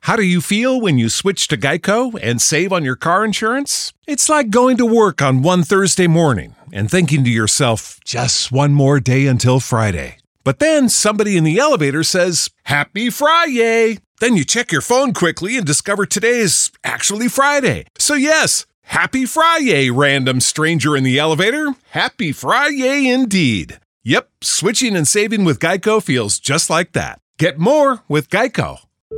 How do you feel when you switch to Geico and save on your car insurance? It's like going to work on one Thursday morning and thinking to yourself, just one more day until Friday. But then somebody in the elevator says, Happy Friday! Then you check your phone quickly and discover today is actually Friday. So yes, Happy Friday, random stranger in the elevator. Happy Friday indeed. Yep, switching and saving with Geico feels just like that. Get more with Geico.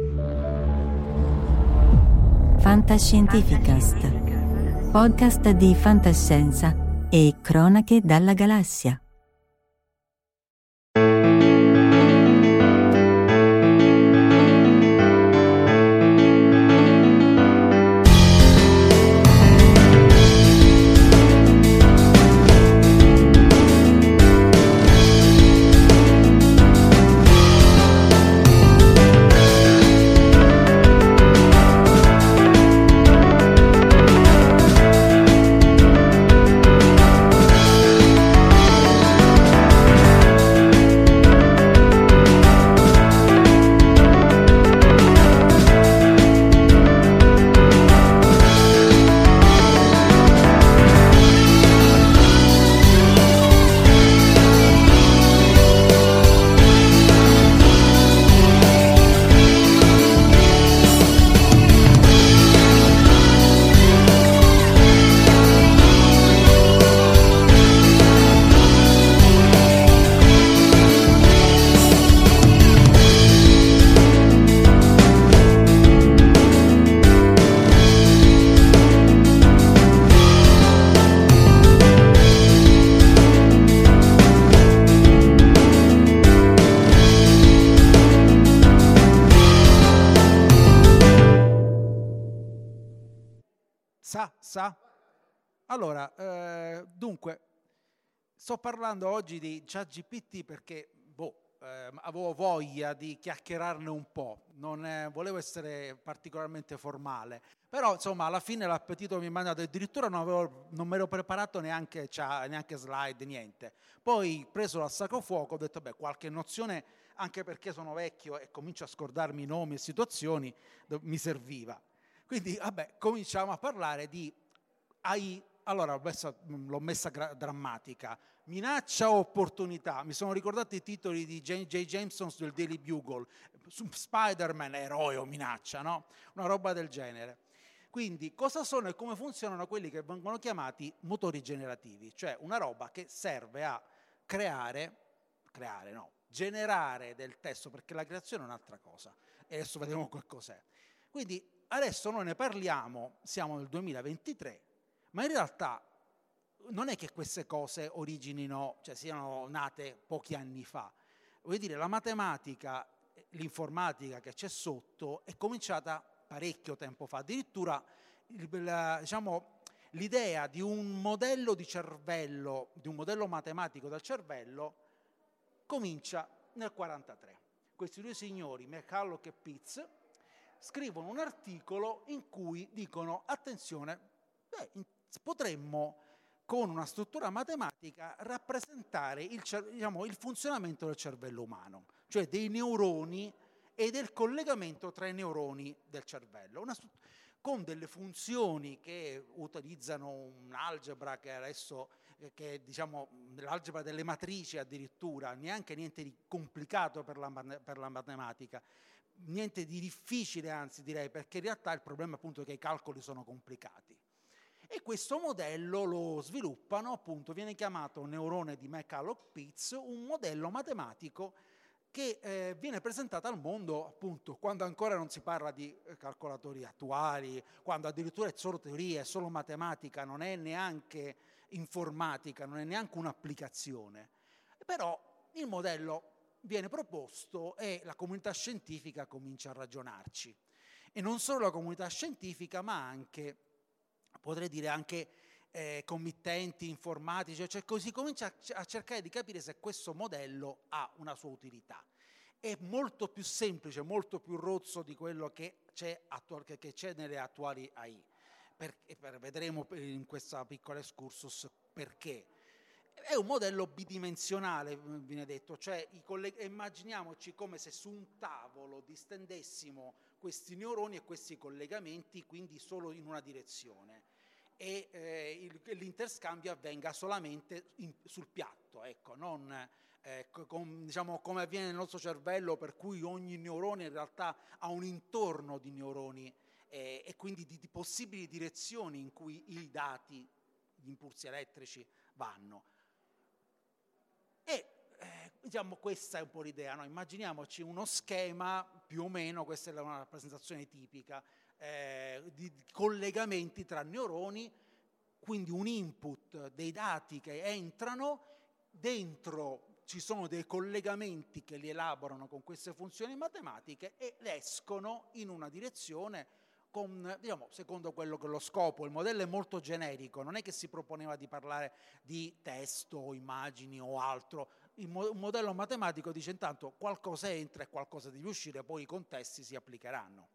Fantascientificast, podcast di fantascienza e cronache dalla galassia. Allora, dunque, sto parlando oggi di ChatGPT perché avevo voglia di chiacchierarne un po', non volevo essere particolarmente formale, però insomma alla fine l'appetito mi è mandato, addirittura non mi ero preparato neanche slide, niente. Poi preso dal sacro fuoco ho detto qualche nozione, anche perché sono vecchio e comincio a scordarmi nomi e situazioni, mi serviva. Quindi cominciamo a parlare di AI. Allora l'ho messa drammatica, minaccia o opportunità. Mi sono ricordato i titoli di J. Jameson del Daily Bugle, Spider-Man, eroe o minaccia, no? Una roba del genere. Quindi cosa sono e come funzionano quelli che vengono chiamati motori generativi, cioè una roba che serve a generare del testo, perché la creazione è un'altra cosa e adesso vedremo che cos'è. Quindi adesso noi ne parliamo, siamo nel 2023, ma in realtà non è che queste cose originino, cioè siano nate pochi anni fa. Vuol dire, la matematica, l'informatica che c'è sotto è cominciata parecchio tempo fa. Addirittura l'idea di un modello di cervello, di un modello matematico del cervello, comincia nel 1943. Questi due signori, McCulloch e Pitts, scrivono un articolo in cui dicono, attenzione, potremmo con una struttura matematica rappresentare il funzionamento del cervello umano, cioè dei neuroni e del collegamento tra i neuroni del cervello, con delle funzioni che utilizzano un'algebra che adesso, l'algebra delle matrici addirittura, neanche niente di complicato per la matematica, niente di difficile, anzi direi, perché in realtà il problema appunto è che i calcoli sono complicati. E questo modello lo sviluppano, appunto, viene chiamato neurone di McCulloch-Pitts, un modello matematico che viene presentato al mondo appunto quando ancora non si parla di calcolatori attuali, quando addirittura è solo teoria, è solo matematica, non è neanche informatica, non è neanche un'applicazione. Però il modello viene proposto e la comunità scientifica comincia a ragionarci. E non solo la comunità scientifica, ma anche, potrei dire, anche committenti informatici, cioè così comincia a cercare di capire se questo modello ha una sua utilità. È molto più semplice, molto più rozzo di quello che c'è nelle attuali AI. Vedremo in questa piccola excursus perché. È un modello bidimensionale, viene detto, cioè immaginiamoci come se su un tavolo distendessimo questi neuroni e questi collegamenti, quindi solo in una direzione, e l'interscambio avvenga solamente sul piatto, ecco, non diciamo, come avviene nel nostro cervello, per cui ogni neurone in realtà ha un intorno di neuroni e quindi di possibili direzioni in cui i dati, gli impulsi elettrici vanno. E diciamo, questa è un po' l'idea, no? Immaginiamoci uno schema, più o meno, questa è una rappresentazione tipica, di collegamenti tra neuroni, quindi un input dei dati che entrano, dentro ci sono dei collegamenti che li elaborano con queste funzioni matematiche e escono in una direzione con, diciamo, secondo quello che è lo scopo. Il modello è molto generico, non è che si proponeva di parlare di testo o immagini o altro. Un modello matematico dice intanto qualcosa entra e qualcosa deve uscire, poi i contesti si applicheranno.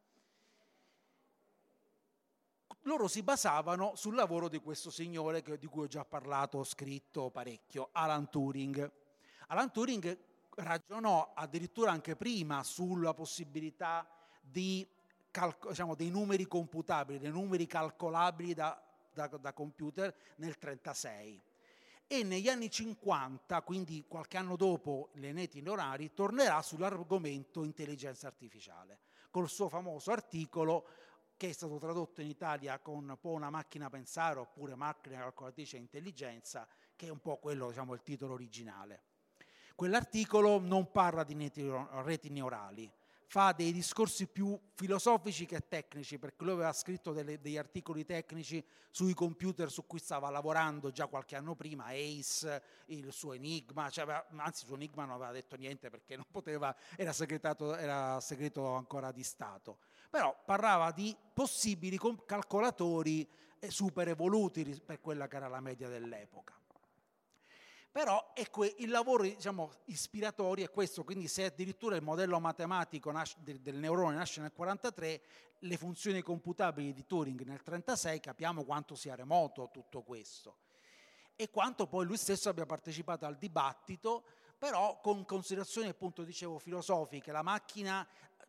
Loro si basavano sul lavoro di questo signore di cui ho già parlato, ho scritto parecchio, Alan Turing. Alan Turing ragionò addirittura anche prima sulla possibilità di diciamo, dei numeri computabili, dei numeri calcolabili da computer nel 1936. E negli anni 50, quindi qualche anno dopo le reti neurali, tornerà sull'argomento intelligenza artificiale, col suo famoso articolo che è stato tradotto in Italia con Può una macchina pensare, oppure Macchina calcolatrice e intelligenza, che è un po' quello, diciamo, il titolo originale. Quell'articolo non parla di reti neurali, fa dei discorsi più filosofici che tecnici, perché lui aveva scritto degli articoli tecnici sui computer su cui stava lavorando già qualche anno prima, Ace, il suo Enigma, anzi il suo Enigma non aveva detto niente perché non poteva, era segreto ancora di Stato, però parlava di possibili calcolatori super evoluti per quella che era la media dell'epoca. Però il lavoro, diciamo, ispiratorio è questo, quindi se addirittura il modello matematico del neurone nasce nel 1943, le funzioni computabili di Turing nel 1936, capiamo quanto sia remoto tutto questo e quanto poi lui stesso abbia partecipato al dibattito, però con considerazioni, appunto, dicevo, filosofiche. La macchina,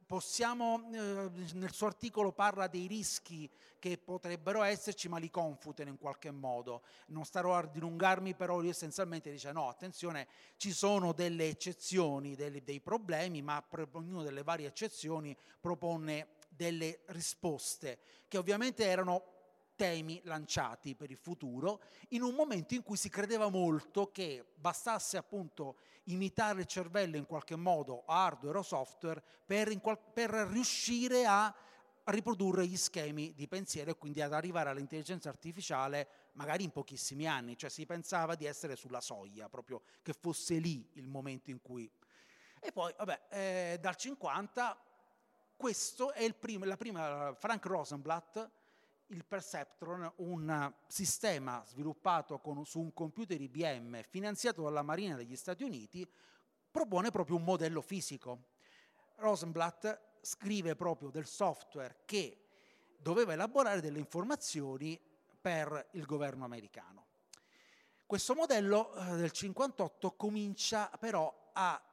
nel suo articolo parla dei rischi che potrebbero esserci, ma li confutano in qualche modo. Non starò a dilungarmi, però lui essenzialmente dice no, attenzione, ci sono delle eccezioni, dei problemi, ma per ognuna delle varie eccezioni propone delle risposte che ovviamente erano temi lanciati per il futuro, in un momento in cui si credeva molto che bastasse appunto imitare il cervello in qualche modo, hardware o software, per riuscire a riprodurre gli schemi di pensiero e quindi ad arrivare all'intelligenza artificiale magari in pochissimi anni. Cioè si pensava di essere sulla soglia, proprio che fosse lì il momento in cui... E poi, vabbè, dal 50, questo è la prima, Frank Rosenblatt, il Perceptron, un sistema sviluppato su un computer IBM finanziato dalla Marina degli Stati Uniti, propone proprio un modello fisico. Rosenblatt scrive proprio del software che doveva elaborare delle informazioni per il governo americano. Questo modello del 58 comincia però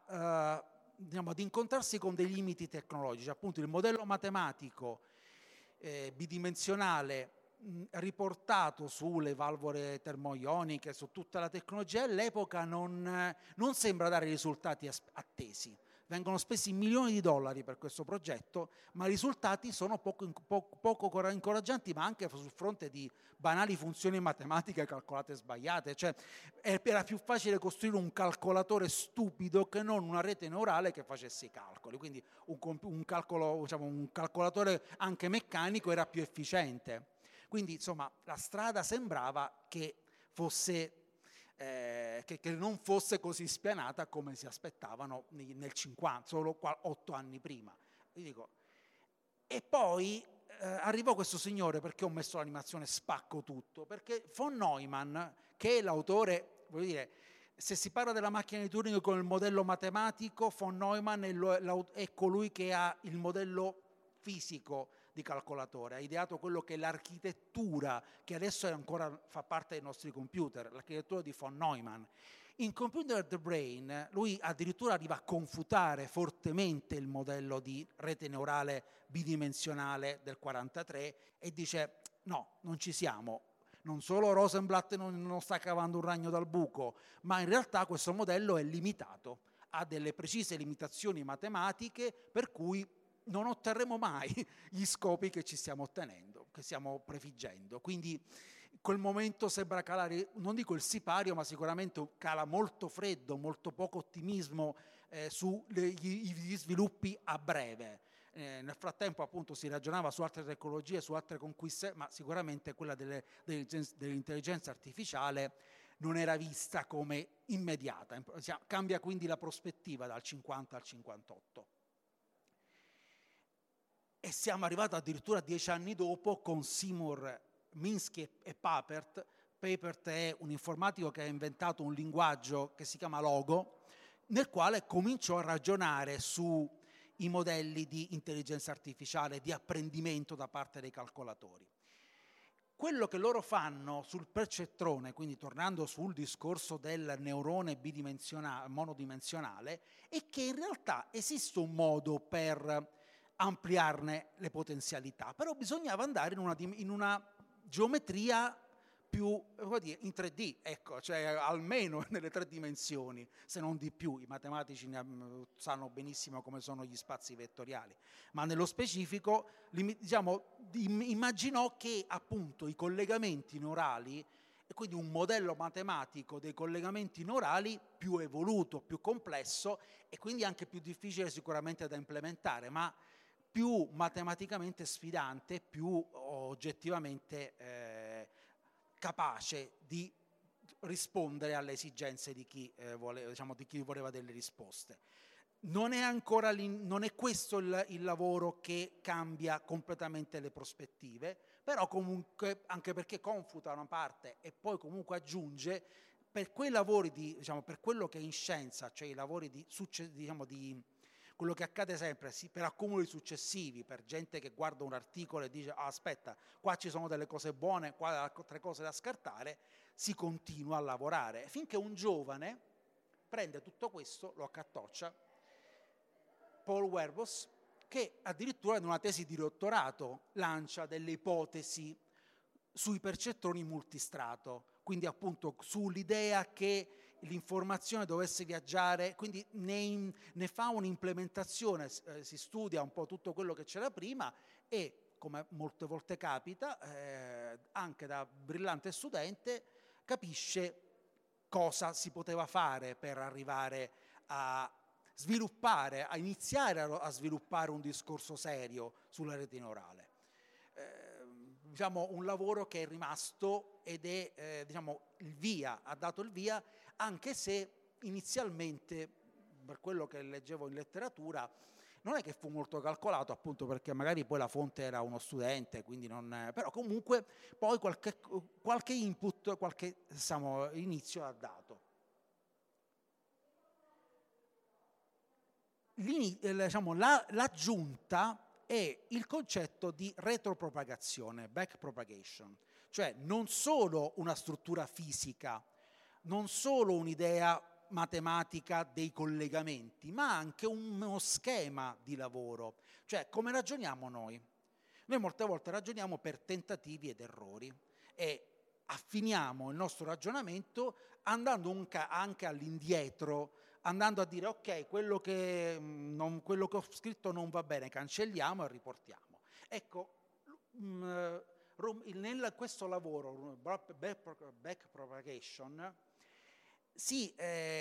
diciamo, ad incontrarsi con dei limiti tecnologici. Appunto il modello matematico bidimensionale riportato sulle valvole termoioniche, su tutta la tecnologia all'epoca non sembra dare i risultati attesi. Vengono spesi milioni di dollari per questo progetto, ma i risultati sono poco incoraggianti, ma anche sul fronte di banali funzioni matematiche calcolate sbagliate. Cioè, era più facile costruire un calcolatore stupido che non una rete neurale che facesse i calcoli. Quindi un calcolatore anche meccanico era più efficiente. Quindi, insomma, la strada sembrava che fosse... che non fosse così spianata come si aspettavano nel 50, solo 8 anni prima. E poi arrivò questo signore, perché ho messo l'animazione spacco tutto, perché von Neumann, che è l'autore, voglio dire, se si parla della macchina di Turing con il modello matematico, von Neumann è colui che ha il modello fisico di calcolatore, ha ideato quello che è l'architettura, che adesso ancora fa parte dei nostri computer, l'architettura di von Neumann. In Computer the Brain lui addirittura arriva a confutare fortemente il modello di rete neurale bidimensionale del 43 e dice no, non ci siamo. Non solo Rosenblatt non sta cavando un ragno dal buco, ma in realtà questo modello è limitato, ha delle precise limitazioni matematiche per cui non otterremo mai gli scopi che ci stiamo ottenendo, che stiamo prefiggendo. Quindi quel momento sembra calare, non dico il sipario, ma sicuramente cala molto freddo, molto poco ottimismo sugli sviluppi a breve. Nel frattempo appunto si ragionava su altre tecnologie, su altre conquiste, ma sicuramente quella dell'intelligenza artificiale non era vista come immediata. Cambia quindi la prospettiva dal 50 al 58. E siamo arrivati addirittura 10 anni dopo con Seymour, Minsky e Papert. Papert è un informatico che ha inventato un linguaggio che si chiama Logo, nel quale cominciò a ragionare sui modelli di intelligenza artificiale, di apprendimento da parte dei calcolatori. Quello che loro fanno sul percettrone, quindi tornando sul discorso del neurone monodimensionale, è che in realtà esiste un modo per ampliarne le potenzialità, però bisognava andare in una geometria più in 3D, ecco, cioè almeno nelle 3 dimensioni, se non di più. I matematici sanno benissimo come sono gli spazi vettoriali, ma nello specifico immaginò che appunto i collegamenti neurali, e quindi un modello matematico dei collegamenti neurali più evoluto, più complesso e quindi anche più difficile sicuramente da implementare, ma più matematicamente sfidante, più oggettivamente capace di rispondere alle esigenze di chi voleva delle risposte. Non è questo il lavoro che cambia completamente le prospettive, però comunque, anche perché confuta una parte e poi comunque aggiunge, per quei lavori per quello che è in scienza, cioè i lavori di quello che accade sempre per accumuli successivi, per gente che guarda un articolo e dice aspetta, qua ci sono delle cose buone, qua altre cose da scartare, si continua a lavorare finché un giovane prende tutto questo, lo accartoccia, Paul Werbos, che addirittura in una tesi di dottorato lancia delle ipotesi sui percettroni multistrato, quindi appunto sull'idea che l'informazione dovesse viaggiare, quindi ne fa un'implementazione, si studia un po' tutto quello che c'era prima e, come molte volte capita, anche da brillante studente capisce cosa si poteva fare per arrivare a iniziare a sviluppare un discorso serio sulla rete neurale. Un lavoro che è rimasto ed è ha dato il via, anche se inizialmente, per quello che leggevo in letteratura, non è che fu molto calcolato, appunto perché magari poi la fonte era uno studente, quindi però comunque poi qualche input, qualche inizio ha dato. L'aggiunta è il concetto di retropropagazione, backpropagation, cioè non solo una struttura fisica, non solo un'idea matematica dei collegamenti, ma anche uno schema di lavoro. Cioè, come ragioniamo noi? Noi molte volte ragioniamo per tentativi ed errori e affiniamo il nostro ragionamento andando anche all'indietro, andando a dire ok, quello che ho scritto non va bene, cancelliamo e riportiamo. Ecco, in questo lavoro, backpropagation, si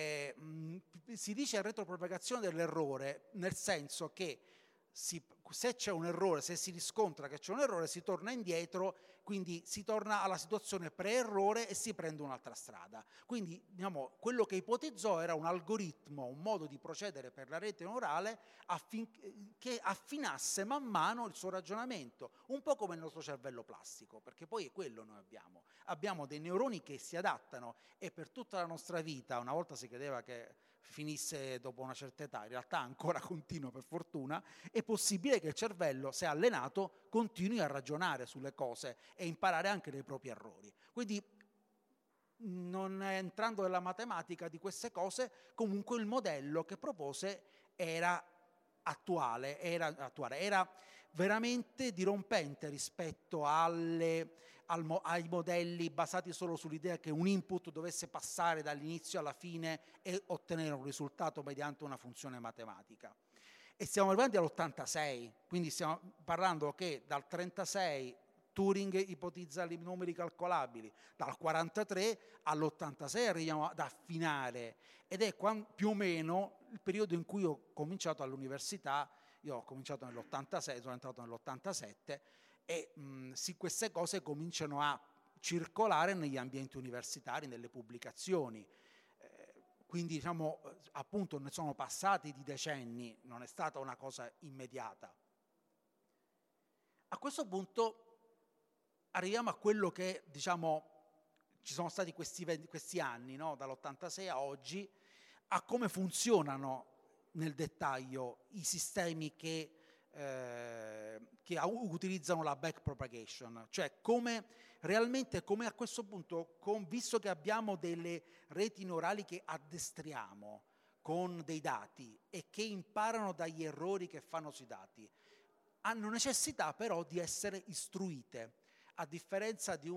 dice retropropagazione dell'errore, nel senso che se c'è un errore, se si riscontra che c'è un errore, si torna indietro, quindi si torna alla situazione pre-errore e si prende un'altra strada. Quindi quello che ipotizzò era un algoritmo, un modo di procedere per la rete neurale che affinasse man mano il suo ragionamento, un po' come il nostro cervello plastico, perché poi è quello noi abbiamo. Abbiamo dei neuroni che si adattano e per tutta la nostra vita, una volta si credeva che finisse dopo una certa età, in realtà ancora continua per fortuna, è possibile che il cervello, se allenato, continui a ragionare sulle cose e imparare anche dai propri errori. Quindi, non entrando nella matematica di queste cose, comunque il modello che propose era attuale, era veramente dirompente rispetto ai modelli basati solo sull'idea che un input dovesse passare dall'inizio alla fine e ottenere un risultato mediante una funzione matematica. E stiamo arrivando all'86, quindi stiamo parlando che dal 36 Turing ipotizza i numeri calcolabili, dal 43 all'86 arriviamo ad affinare, ed è più o meno il periodo in cui ho cominciato all'università. Io ho cominciato nell'86, sono entrato nell'87 e queste cose cominciano a circolare negli ambienti universitari, nelle pubblicazioni. Quindi diciamo, appunto, ne sono passati di decenni, non è stata una cosa immediata. A questo punto arriviamo a quello che, diciamo, ci sono stati questi anni, no? Dall'86 a oggi, a come funzionano nel dettaglio i sistemi che utilizzano la backpropagation, cioè come a questo punto, visto che abbiamo delle reti neurali che addestriamo con dei dati e che imparano dagli errori che fanno sui dati, hanno necessità però di essere istruite, a differenza di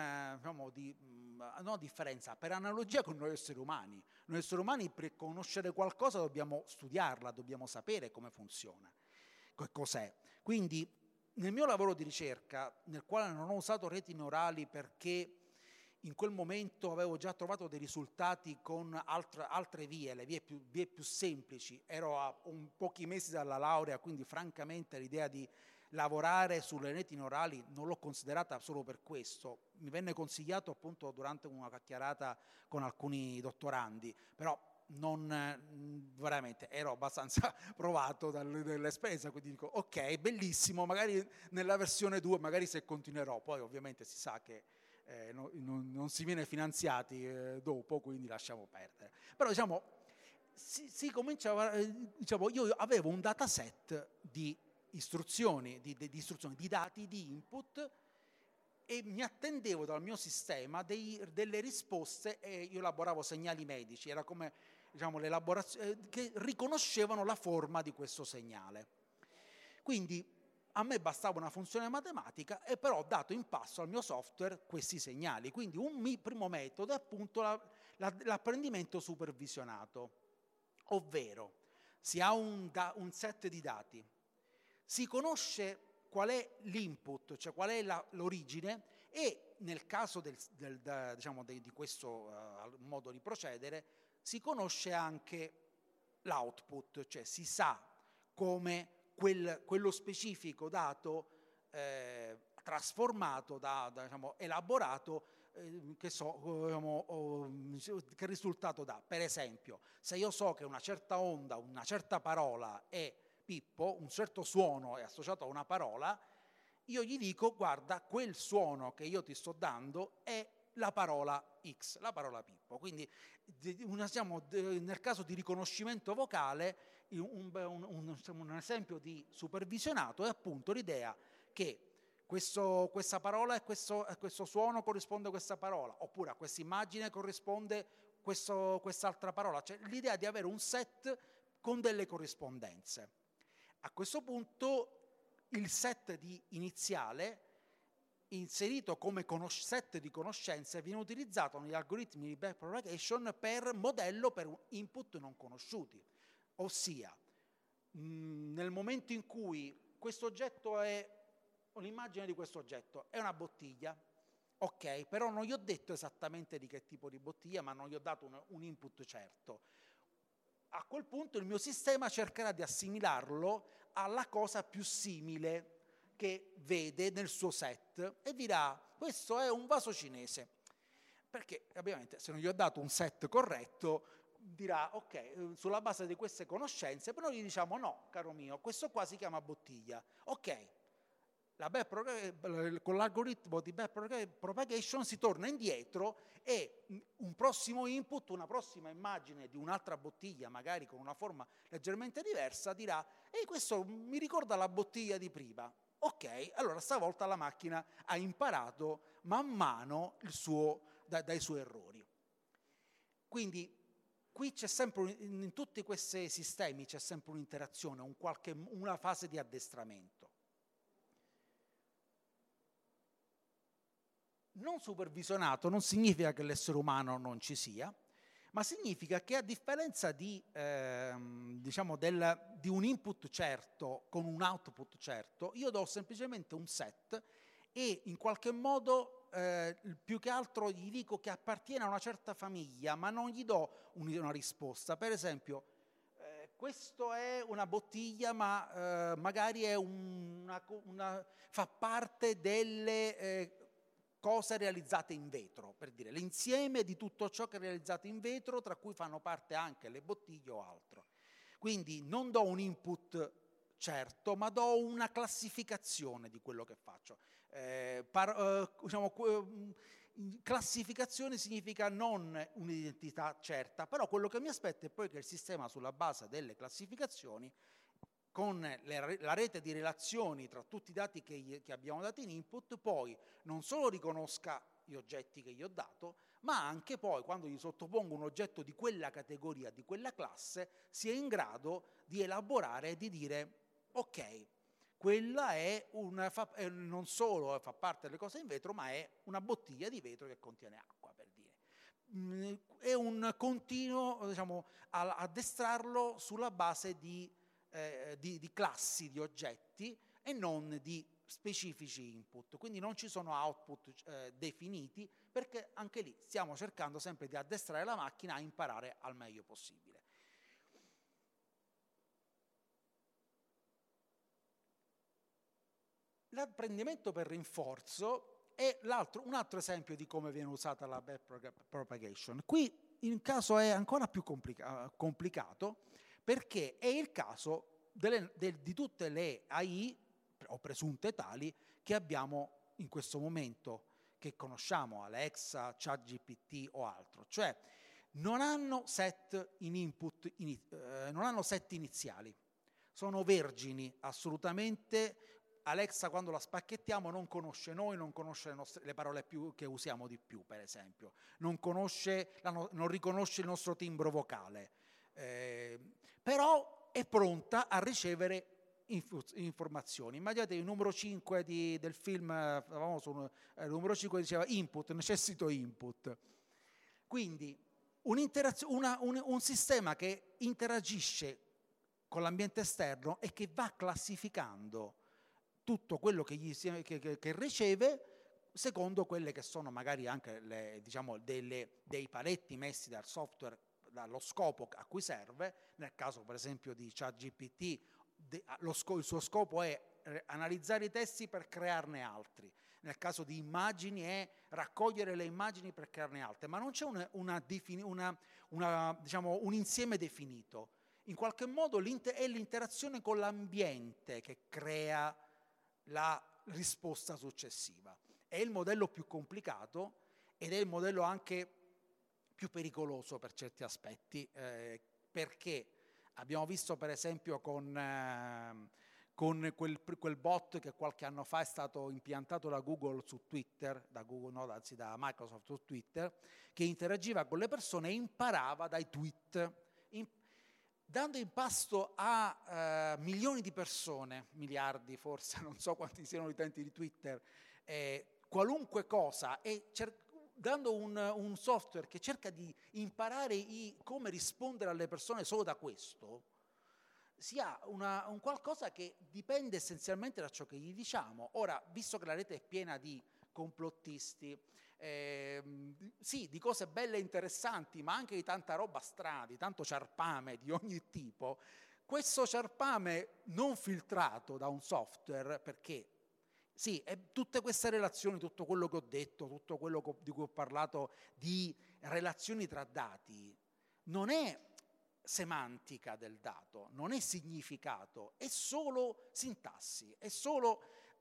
per analogia con noi esseri umani. Noi esseri umani, per conoscere qualcosa dobbiamo studiarla, dobbiamo sapere come funziona, cos'è. Quindi nel mio lavoro di ricerca, nel quale non ho usato reti neurali perché in quel momento avevo già trovato dei risultati con altre vie, le vie più semplici, ero a pochi mesi dalla laurea, quindi francamente l'idea di lavorare sulle reti neurali non l'ho considerata solo per questo. Mi venne consigliato appunto durante una chiacchierata con alcuni dottorandi, però non veramente ero abbastanza provato dall'esperienza, quindi dico ok, bellissimo, magari nella versione 2 magari se continuerò. Poi ovviamente si sa che non si viene finanziati dopo, quindi lasciamo perdere. Però diciamo si cominciava, diciamo, io avevo un dataset di istruzioni, di dati, di input, e mi attendevo dal mio sistema delle risposte, e io elaboravo segnali medici, era come, diciamo, l'elaborazione che riconoscevano la forma di questo segnale. Quindi a me bastava una funzione matematica e però ho dato in passo al mio software questi segnali. Quindi un primo metodo è appunto l'apprendimento supervisionato, ovvero si ha un set di dati, si conosce qual è l'input, cioè qual è l'origine, e nel caso di questo modo di procedere si conosce anche l'output, cioè si sa come quello specifico dato trasformato, diciamo, elaborato, che risultato dà. Per esempio, se io so che una certa onda, una certa parola è Pippo, un certo suono è associato a una parola, io gli dico: guarda, quel suono che io ti sto dando è la parola X, la parola Pippo. Quindi nel caso di riconoscimento vocale, un esempio di supervisionato è appunto l'idea che questa parola e questo suono corrisponde a questa parola, oppure a questa immagine corrisponde quest'altra parola, cioè l'idea di avere un set con delle corrispondenze. A questo punto il set iniziale, inserito come set di conoscenze, viene utilizzato negli algoritmi di backpropagation per modello per input non conosciuti. Ossia, nel momento in cui questo oggetto l'immagine di questo oggetto è una bottiglia, ok, però non gli ho detto esattamente di che tipo di bottiglia, ma non gli ho dato un input certo. A quel punto il mio sistema cercherà di assimilarlo alla cosa più simile che vede nel suo set e dirà: questo è un vaso cinese, perché ovviamente se non gli ho dato un set corretto dirà ok, sulla base di queste conoscenze. Però gli diciamo: no, caro mio, questo qua si chiama bottiglia. Ok, con l'algoritmo di backpropagation si torna indietro e un prossimo input, una prossima immagine di un'altra bottiglia, magari con una forma leggermente diversa, dirà questo mi ricorda la bottiglia di prima. Ok, allora stavolta la macchina ha imparato man mano dai suoi errori. Quindi qui c'è sempre, in tutti questi sistemi c'è sempre un'interazione, una fase di addestramento. Non supervisionato non significa che l'essere umano non ci sia, ma significa che a differenza di un input certo con un output certo, io do semplicemente un set e in qualche modo più che altro gli dico che appartiene a una certa famiglia, ma non gli do una risposta. Per esempio, questo è una bottiglia, ma magari è fa parte delle cose realizzate in vetro, per dire, l'insieme di tutto ciò che è realizzato in vetro, tra cui fanno parte anche le bottiglie o altro. Quindi non do un input certo, ma do una classificazione di quello che faccio. Classificazione significa non un'identità certa, però quello che mi aspetto è poi che il sistema, sulla base delle classificazioni, con la rete di relazioni tra tutti i dati che abbiamo dato in input, poi non solo riconosca gli oggetti che gli ho dato, ma anche poi, quando gli sottopongo un oggetto di quella categoria, di quella classe, sia in grado di elaborare e di dire ok, quella non solo fa parte delle cose in vetro, ma è una bottiglia di vetro che contiene acqua, per dire. È un continuo, addestrarlo sulla base di classi di oggetti e non di specifici input, quindi non ci sono output definiti, perché anche lì stiamo cercando sempre di addestrare la macchina a imparare al meglio possibile. L'apprendimento per rinforzo è un altro esempio di come viene usata la backpropagation. Qui il caso è ancora più complicato, perché è il caso di tutte le AI, o presunte tali, che abbiamo in questo momento, che conosciamo, Alexa, ChatGPT o altro. Cioè, non hanno set non hanno set iniziali, sono vergini assolutamente. Alexa, quando la spacchettiamo, non conosce noi, non conosce le parole che usiamo di più, per esempio, non riconosce il nostro timbro vocale, però è pronta a ricevere informazioni. Immaginate il numero 5 del film famoso, il numero 5 diceva input, necessito input. Quindi un sistema che interagisce con l'ambiente esterno e che va classificando tutto quello che riceve secondo quelle che sono magari anche dei paletti messi dal software, dallo scopo a cui serve. Nel caso per esempio di ChatGPT, il suo scopo è analizzare i testi per crearne altri. Nel caso di immagini è raccogliere le immagini per crearne altre, ma non c'è un insieme definito. In qualche modo è l'interazione con l'ambiente che crea la risposta successiva. È il modello più complicato ed è il modello anche più pericoloso per certi aspetti, perché abbiamo visto per esempio con quel bot che qualche anno fa è stato impiantato da Google su Twitter, da Microsoft su Twitter, che interagiva con le persone e imparava dai tweet, dando in pasto a milioni di persone, miliardi forse, non so quanti siano gli utenti di Twitter, qualunque cosa, e dando un software che cerca di imparare come rispondere alle persone solo da questo, si ha un qualcosa che dipende essenzialmente da ciò che gli diciamo. Ora, visto che la rete è piena di complottisti, sì, di cose belle e interessanti, ma anche di tanta roba strana, di tanto ciarpame di ogni tipo, questo ciarpame non filtrato da un software, perché sì, tutte queste relazioni, tutto quello che ho detto, tutto quello di cui ho parlato, di relazioni tra dati, non è semantica del dato, non è significato, è solo sintassi, è solo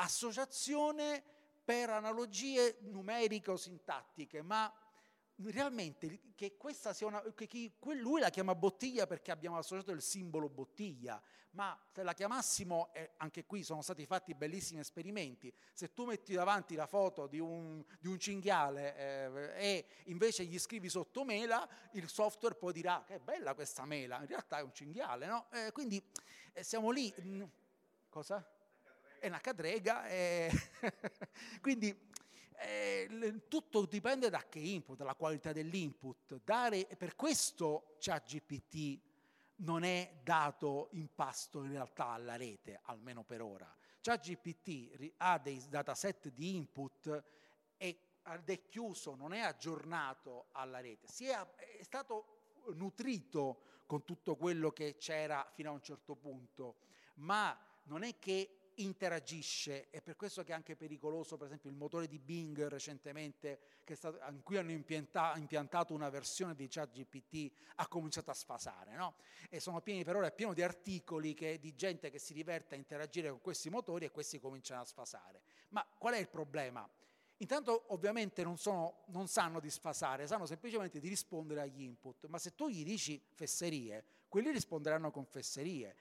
associazione per analogie numeriche o sintattiche, ma realmente che questa sia lui la chiama bottiglia perché abbiamo associato il simbolo bottiglia, ma se la chiamassimo, anche qui sono stati fatti bellissimi esperimenti, se tu metti davanti la foto di un cinghiale e invece gli scrivi sotto mela, il software poi dirà che è bella questa mela, in realtà è un cinghiale, no? Quindi siamo lì. Cosa? È una cadrega. Quindi tutto dipende da che input, dalla qualità dell'input. Per questo ChatGPT non è dato in pasto in realtà alla rete, almeno per ora. ChatGPT ha dei dataset di input ed è chiuso, non è aggiornato alla rete. È stato nutrito con tutto quello che c'era fino a un certo punto, ma non è che interagisce, è per questo che è anche pericoloso, per esempio il motore di Bing recentemente, in cui hanno impiantato una versione di ChatGPT, ha cominciato a sfasare, no? E sono per ora è pieno di articoli di gente che si diverte a interagire con questi motori e questi cominciano a sfasare. Ma qual è il problema? Intanto ovviamente non sanno di sfasare, sanno semplicemente di rispondere agli input, ma se tu gli dici fesserie, quelli risponderanno con fesserie.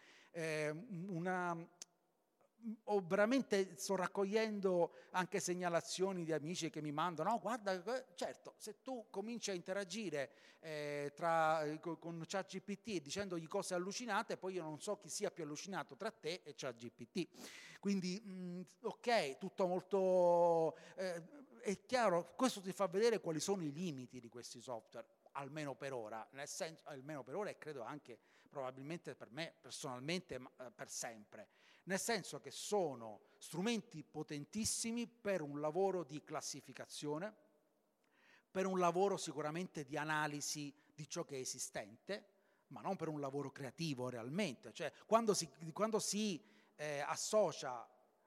Veramente sto raccogliendo anche segnalazioni di amici che mi mandano, no, guarda, certo, se tu cominci a interagire con ChatGPT dicendogli cose allucinate, poi io non so chi sia più allucinato tra te e ChatGPT. Quindi, ok, tutto molto... è chiaro, questo ti fa vedere quali sono i limiti di questi software, almeno per ora, almeno per ora e credo anche probabilmente per me personalmente per sempre. Nel senso che sono strumenti potentissimi per un lavoro di classificazione, per un lavoro sicuramente di analisi di ciò che è esistente, ma non per un lavoro creativo realmente. Cioè, quando si associa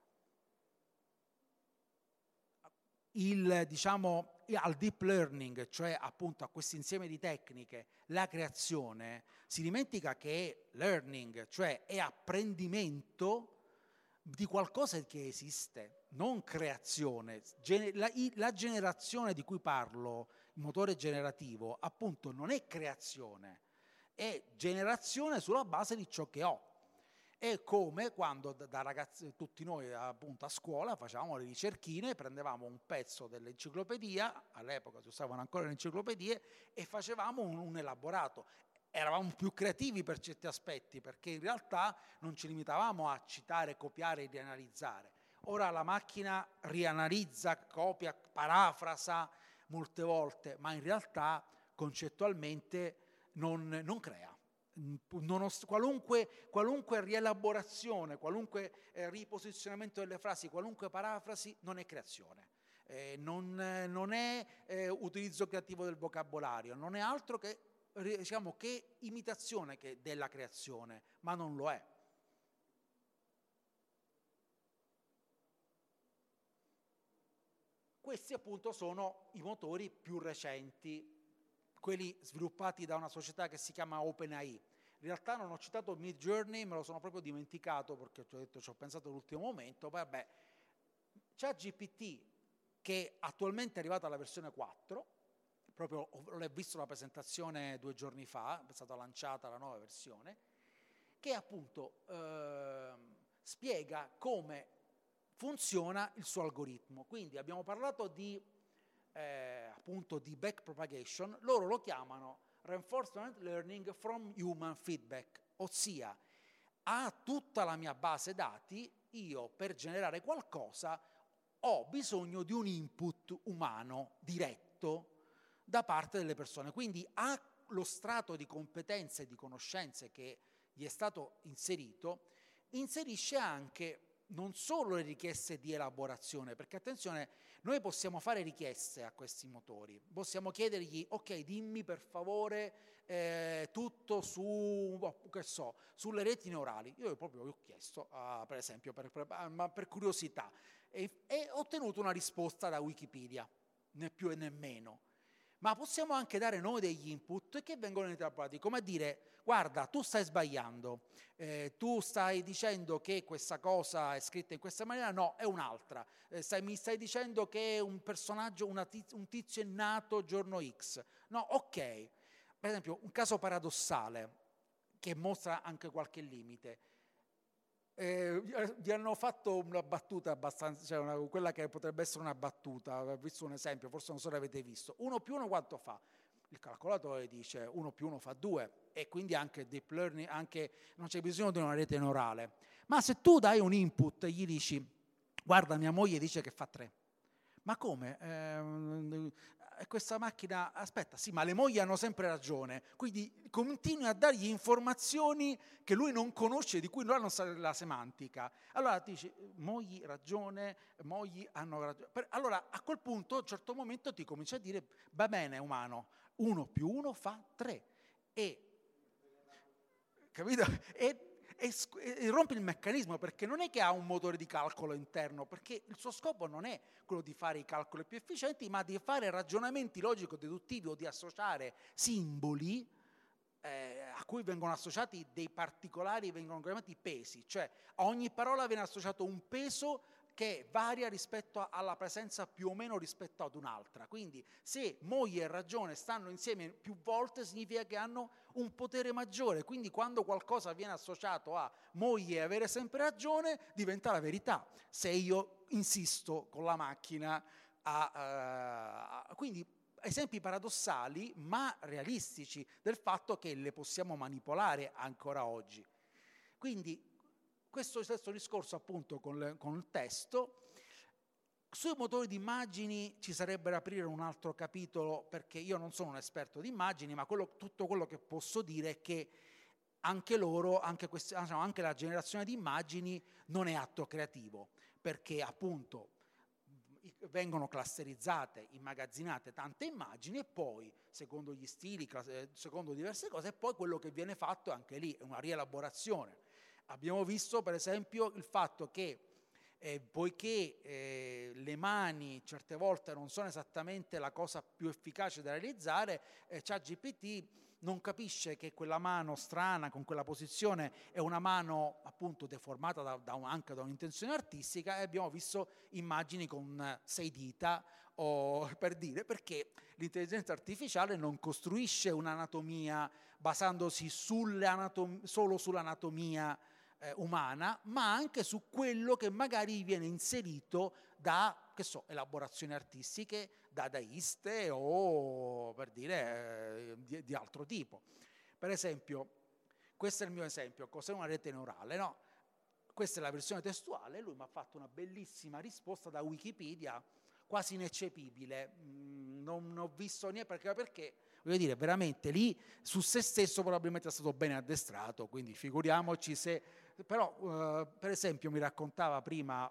al deep learning, cioè appunto a questo insieme di tecniche, la creazione, si dimentica che è learning, cioè è apprendimento di qualcosa che esiste, non creazione. La generazione di cui parlo, il motore generativo, appunto non è creazione, è generazione sulla base di ciò che ho. È come quando da ragazzi, tutti noi appunto a scuola facevamo le ricerchine, prendevamo un pezzo dell'enciclopedia, all'epoca si usavano ancora le enciclopedie, e facevamo un elaborato. Eravamo più creativi per certi aspetti, perché in realtà non ci limitavamo a citare, copiare e rianalizzare. Ora la macchina rianalizza, copia, parafrasa molte volte, ma in realtà concettualmente non crea. Qualunque rielaborazione, qualunque riposizionamento delle frasi, qualunque parafrasi non è creazione, non è utilizzo creativo del vocabolario, non è altro che, diciamo, che imitazione della creazione, ma non lo è. Questi appunto sono i motori più recenti, quelli sviluppati da una società che si chiama OpenAI. In realtà non ho citato Midjourney, me lo sono proprio dimenticato perché ci ho pensato all'ultimo momento. Vabbè, ChatGPT, che attualmente è arrivata alla versione 4, proprio ho visto la presentazione 2 giorni fa, è stata lanciata la nuova versione, che appunto spiega come funziona il suo algoritmo. Quindi abbiamo parlato appunto di backpropagation, loro lo chiamano reinforcement learning from human feedback, ossia a tutta la mia base dati io per generare qualcosa ho bisogno di un input umano diretto da parte delle persone, quindi ha lo strato di competenze e di conoscenze che gli è stato inserito, inserisce anche non solo le richieste di elaborazione, perché attenzione, noi possiamo fare richieste a questi motori, possiamo chiedergli, ok, dimmi per favore tutto sulle reti neurali. Io proprio ho chiesto, per esempio, per curiosità, e ho ottenuto una risposta da Wikipedia, né più né meno. ma possiamo anche dare noi degli input che vengono interpretati, come a dire: guarda, tu stai sbagliando, tu stai dicendo che questa cosa è scritta in questa maniera, no, è un'altra, mi stai dicendo che un personaggio, un tizio è nato giorno X, no, ok. Per esempio, un caso paradossale che mostra anche qualche limite. Vi hanno fatto una battuta abbastanza, cioè quella che potrebbe essere una battuta, ho visto un esempio, forse non so se l'avete visto. 1 più 1 quanto fa? Il calcolatore dice 1 più 1 fa 2, e quindi anche deep learning, anche non c'è bisogno di una rete neurale. Ma se tu dai un input e gli dici: guarda, mia moglie dice che fa 3, ma come? Questa macchina, aspetta, sì, ma le mogli hanno sempre ragione, quindi continui a dargli informazioni che lui non conosce, di cui lui non sa la semantica. Allora ti dici: mogli ragione, mogli hanno ragione. Allora a quel punto, a un certo momento, ti comincia a dire: va bene, umano, 1 più 1 fa 3, capito? E rompe il meccanismo, perché non è che ha un motore di calcolo interno, perché il suo scopo non è quello di fare i calcoli più efficienti, ma di fare ragionamenti logico-deduttivi o di associare simboli a cui vengono associati dei particolari, vengono chiamati pesi, cioè a ogni parola viene associato un peso che varia rispetto alla presenza più o meno rispetto ad un'altra. Quindi se moglie e ragione stanno insieme più volte, significa che hanno un potere maggiore, quindi quando qualcosa viene associato a moglie e avere sempre ragione, diventa la verità, se io insisto con la macchina quindi esempi paradossali ma realistici del fatto che le possiamo manipolare ancora oggi. Quindi questo stesso discorso appunto con il testo. Sui motori di immagini ci sarebbe da aprire un altro capitolo, perché io non sono un esperto di immagini, ma tutto quello che posso dire è che anche loro, anche la generazione di immagini non è atto creativo, perché appunto vengono clusterizzate, immagazzinate tante immagini, e poi secondo gli stili, secondo diverse cose, e poi quello che viene fatto anche lì è una rielaborazione. Abbiamo visto per esempio il fatto che poiché le mani certe volte non sono esattamente la cosa più efficace da realizzare, ChatGPT non capisce che quella mano strana con quella posizione è una mano appunto deformata anche da un'intenzione artistica, e abbiamo visto immagini con 6 dita, o per dire, perché l'intelligenza artificiale non costruisce un'anatomia basandosi solo sull'anatomia umana, ma anche su quello che magari viene inserito da, che so, elaborazioni artistiche dadaiste o, per dire, di altro tipo. Per esempio, questo è il mio esempio: cos'è una rete neurale, no? Questa è la versione testuale, lui mi ha fatto una bellissima risposta da Wikipedia, quasi ineccepibile, non ho visto niente, perché voglio dire, veramente lì su se stesso probabilmente è stato bene addestrato, quindi figuriamoci se. Però per esempio mi raccontava prima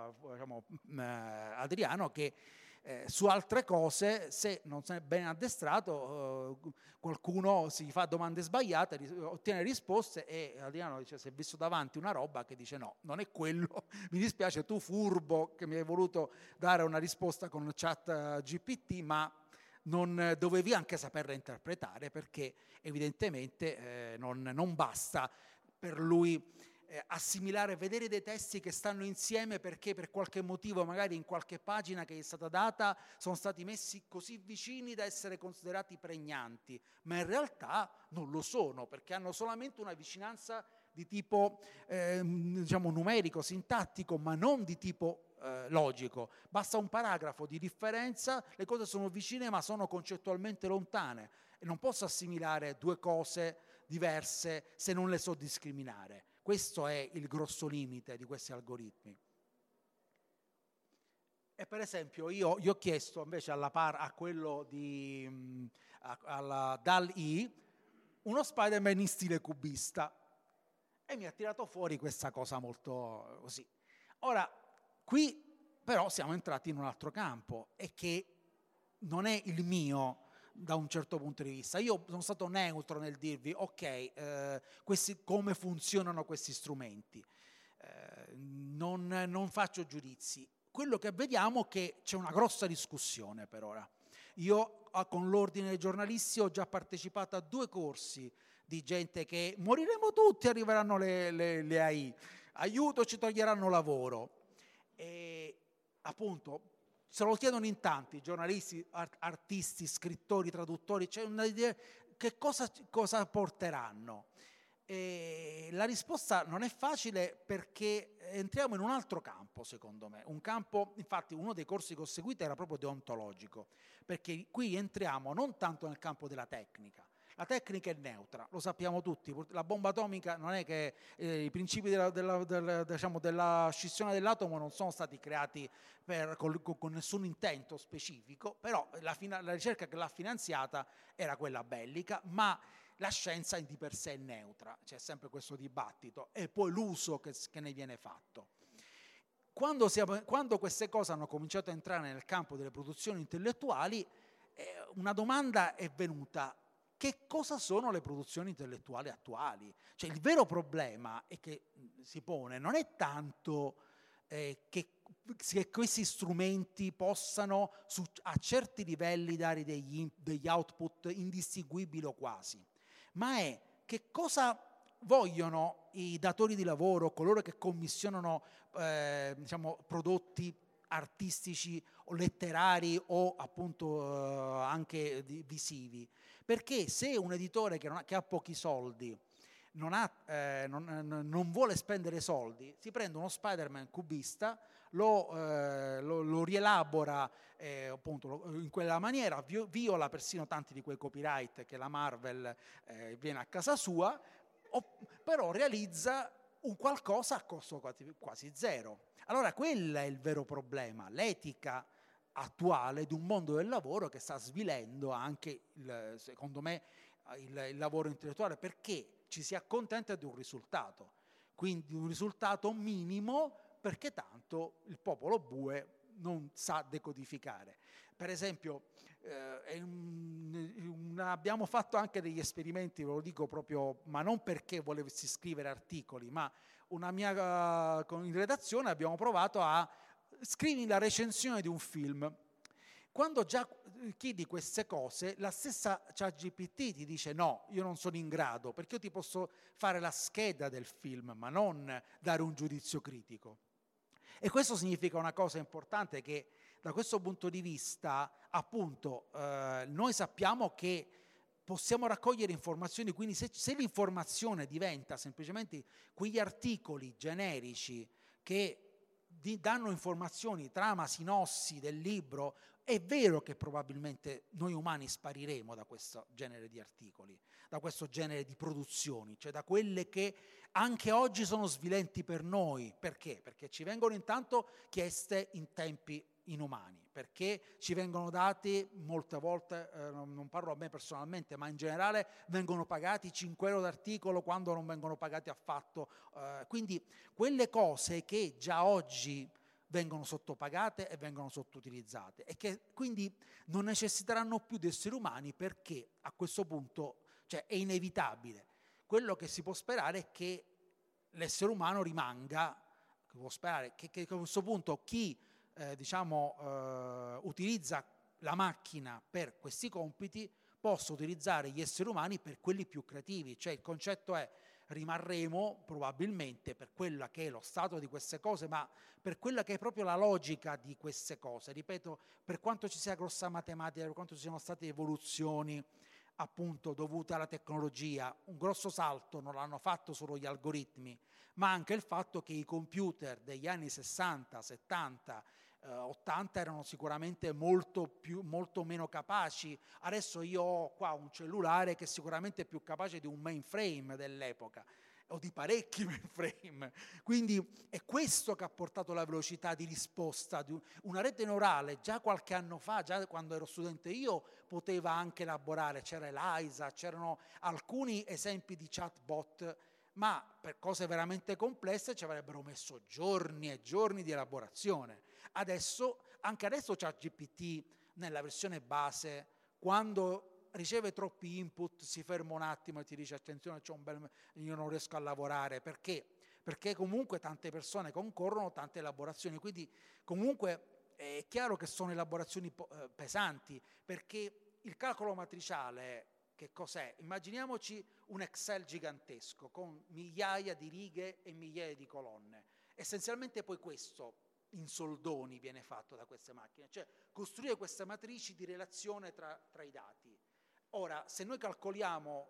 Adriano che su altre cose, se non sei ben addestrato, qualcuno si fa domande sbagliate, ottiene risposte, e Adriano dice: si è visto davanti una roba che dice no, non è quello, mi dispiace, tu furbo che mi hai voluto dare una risposta con ChatGPT, ma non dovevi anche saperla interpretare, perché evidentemente non basta per lui assimilare, vedere dei testi che stanno insieme perché per qualche motivo magari in qualche pagina che è stata data sono stati messi così vicini da essere considerati pregnanti, ma in realtà non lo sono, perché hanno solamente una vicinanza di tipo numerico, sintattico, ma non di tipo logico. Basta un paragrafo di differenza, le cose sono vicine ma sono concettualmente lontane, e non posso assimilare due cose diverse se non le so discriminare. Questo è il grosso limite di questi algoritmi. E per esempio io gli ho chiesto invece a quello alla DALL-E uno Spider-Man in stile cubista, e mi ha tirato fuori questa cosa molto così. Ora, qui però siamo entrati in un altro campo, e che non è il mio da un certo punto di vista. Io sono stato neutro nel dirvi ok, come funzionano questi strumenti, non faccio giudizi. Quello che vediamo è che c'è una grossa discussione per ora, Io con l'ordine dei giornalisti ho già partecipato a 2 corsi di gente che moriremo tutti, arriveranno le AI, aiuto, ci toglieranno lavoro. E appunto se lo chiedono in tanti, giornalisti, artisti, scrittori, traduttori, c'è una idea che cosa porteranno. E la risposta non è facile perché entriamo in un altro campo, secondo me, un campo, infatti uno dei corsi che ho seguito era proprio deontologico, perché qui entriamo non tanto nel campo della tecnica. La tecnica è neutra, lo sappiamo tutti, la bomba atomica non è che i principi della scissione dell'atomo non sono stati creati con nessun intento specifico, però la ricerca che l'ha finanziata era quella bellica, ma la scienza di per sé è neutra, c'è sempre questo dibattito, e poi l'uso che ne viene fatto. Quando queste cose hanno cominciato a entrare nel campo delle produzioni intellettuali, una domanda è venuta: che cosa sono le produzioni intellettuali attuali? Cioè il vero problema che si pone non è tanto che questi strumenti possano a certi livelli dare degli output indistinguibili o quasi, ma è che cosa vogliono i datori di lavoro, coloro che commissionano prodotti artistici o letterari o appunto anche visivi. Perché se un editore che ha pochi soldi non vuole spendere soldi, si prende uno Spider-Man cubista, lo rielabora appunto in quella maniera, viola persino tanti di quei copyright che la Marvel viene a casa sua, però realizza un qualcosa a costo quasi zero. Allora quello è il vero problema, l'etica attuale di un mondo del lavoro che sta svilendo anche, secondo me, il lavoro intellettuale, perché ci si accontenta di un risultato, quindi un risultato minimo, perché tanto il popolo bue non sa decodificare. Per esempio, abbiamo fatto anche degli esperimenti, ve lo dico proprio, ma non perché volessi scrivere articoli, ma in redazione abbiamo provato a scrivere la recensione di un film. Quando già chiedi queste cose, la stessa ChatGPT ti dice no, io non sono in grado, perché io ti posso fare la scheda del film, ma non dare un giudizio critico. E questo significa una cosa importante, che da questo punto di vista, appunto, noi sappiamo che possiamo raccogliere informazioni, quindi se l'informazione diventa semplicemente quegli articoli generici che danno informazioni, trama, sinossi del libro, è vero che probabilmente noi umani spariremo da questo genere di articoli, da questo genere di produzioni, cioè da quelle che anche oggi sono svilenti per noi. Perché? Perché ci vengono intanto chieste in tempi inumani, perché ci vengono dati molte volte, non parlo a me personalmente, ma in generale vengono pagati 5 euro d'articolo quando non vengono pagati affatto, quindi quelle cose che già oggi vengono sottopagate e vengono sottoutilizzate e che quindi non necessiteranno più di esseri umani, perché a questo punto, cioè, è inevitabile. Quello che si può sperare è che l'essere umano rimanga, può sperare che a questo punto chi utilizza la macchina per questi compiti possa utilizzare gli esseri umani per quelli più creativi. Cioè il concetto è: rimarremo probabilmente, per quella che è lo stato di queste cose, ma per quella che è proprio la logica di queste cose, ripeto, per quanto ci sia grossa matematica, per quanto ci siano state evoluzioni appunto dovute alla tecnologia, un grosso salto non l'hanno fatto solo gli algoritmi, ma anche il fatto che i computer degli anni 60, 70, 80 erano sicuramente molto meno capaci. Adesso io ho qua un cellulare che è sicuramente più capace di un mainframe dell'epoca, o di parecchi mainframe. Quindi è questo che ha portato la velocità di risposta di una rete neurale. Già qualche anno fa, già quando ero studente io, poteva anche elaborare, c'era ELIZA, c'erano alcuni esempi di chatbot, ma per cose veramente complesse ci avrebbero messo giorni e giorni di elaborazione. Anche adesso ChatGPT nella versione base, quando riceve troppi input si ferma un attimo e ti dice: attenzione, io non riesco a lavorare. Perché? Perché comunque tante persone concorrono, tante elaborazioni, quindi comunque è chiaro che sono elaborazioni pesanti, perché il calcolo matriciale, che cos'è? Immaginiamoci un Excel gigantesco con migliaia di righe e migliaia di colonne. Essenzialmente poi questo in soldoni viene fatto da queste macchine, cioè costruire queste matrici di relazione tra i dati. Ora, se noi calcoliamo,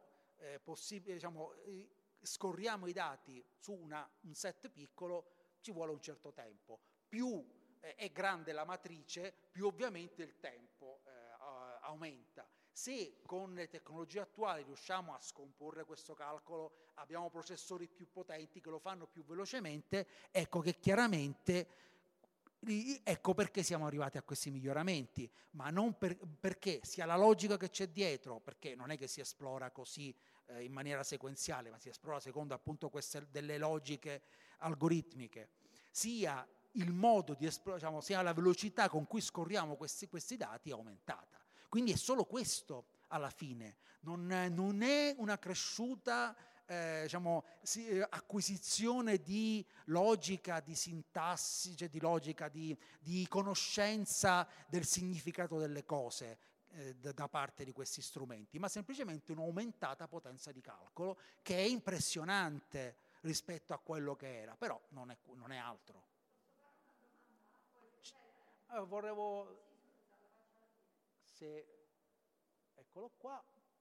scorriamo i dati su un set piccolo, ci vuole un certo tempo. Più è grande la matrice, più ovviamente il tempo aumenta. Se con le tecnologie attuali riusciamo a scomporre questo calcolo, abbiamo processori più potenti che lo fanno più velocemente, ecco che chiaramente, ecco perché siamo arrivati a questi miglioramenti, ma non perché sia la logica che c'è dietro, perché non è che si esplora così in maniera sequenziale, ma si esplora secondo appunto queste delle logiche algoritmiche, sia il modo di sia la velocità con cui scorriamo questi dati è aumentata. Quindi è solo questo alla fine, non è una cresciuta acquisizione di logica, di sintassi, cioè di logica, di conoscenza del significato delle cose da parte di questi strumenti, ma semplicemente un'aumentata potenza di calcolo che è impressionante rispetto a quello che era, però non è altro. Volevo... Eccolo qua,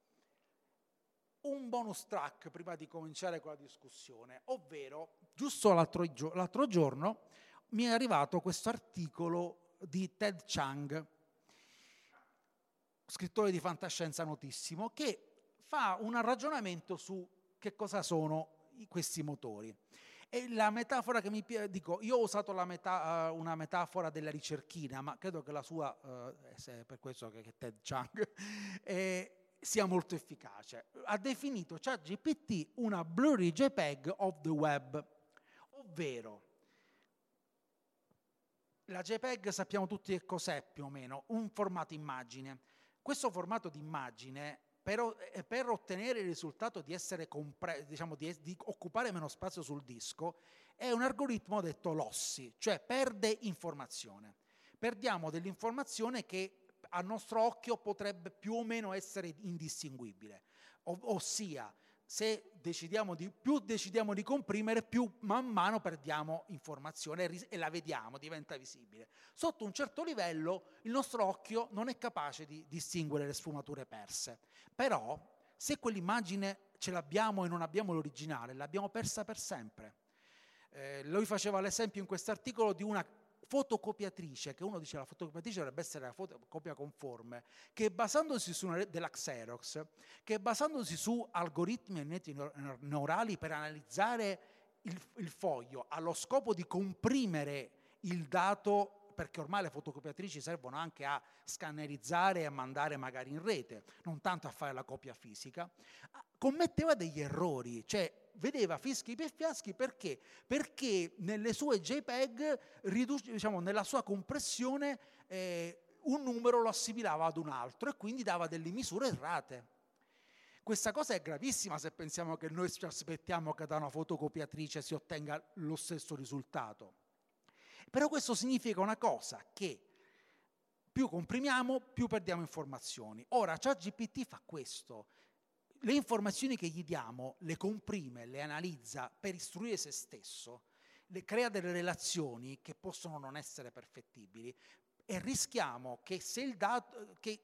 un bonus track prima di cominciare con la discussione, ovvero giusto l'altro giorno mi è arrivato questo articolo di Ted Chiang, scrittore di fantascienza notissimo, che fa un ragionamento su che cosa sono questi motori. E la metafora che dico, io ho usato una metafora della ricerchina, ma credo che la sua, per questo che Ted Chiang, sia molto efficace. Ha definito ChatGPT una blurry JPEG of the web, ovvero la JPEG sappiamo tutti che cos'è più o meno, un formato immagine. Questo formato di immagine, per ottenere il risultato di essere di occupare meno spazio sul disco, è un algoritmo detto lossy, cioè perde informazione. Perdiamo dell'informazione che al nostro occhio potrebbe più o meno essere indistinguibile. Ossia, se decidiamo di comprimere, più man mano perdiamo informazione e la vediamo, diventa visibile. Sotto un certo livello il nostro occhio non è capace di distinguere le sfumature perse, però se quell'immagine ce l'abbiamo e non abbiamo l'originale, l'abbiamo persa per sempre. Lui faceva l'esempio in quest'articolo di una fotocopiatrice, che uno dice la fotocopiatrice dovrebbe essere la fotocopia conforme, che basandosi della Xerox, che basandosi su algoritmi e reti neurali per analizzare il foglio allo scopo di comprimere il dato, perché ormai le fotocopiatrici servono anche a scannerizzare e a mandare magari in rete, non tanto a fare la copia fisica, commetteva degli errori, cioè vedeva fischi per fiaschi perché nelle sue JPEG, nella sua compressione, un numero lo assimilava ad un altro e quindi dava delle misure errate. Questa cosa è gravissima se pensiamo che noi ci aspettiamo che da una fotocopiatrice si ottenga lo stesso risultato. Però questo significa una cosa, che più comprimiamo, più perdiamo informazioni. Ora, ChatGPT fa questo. Le informazioni che gli diamo le comprime, le analizza per istruire se stesso, crea delle relazioni che possono non essere perfettibili e rischiamo che se il dato, che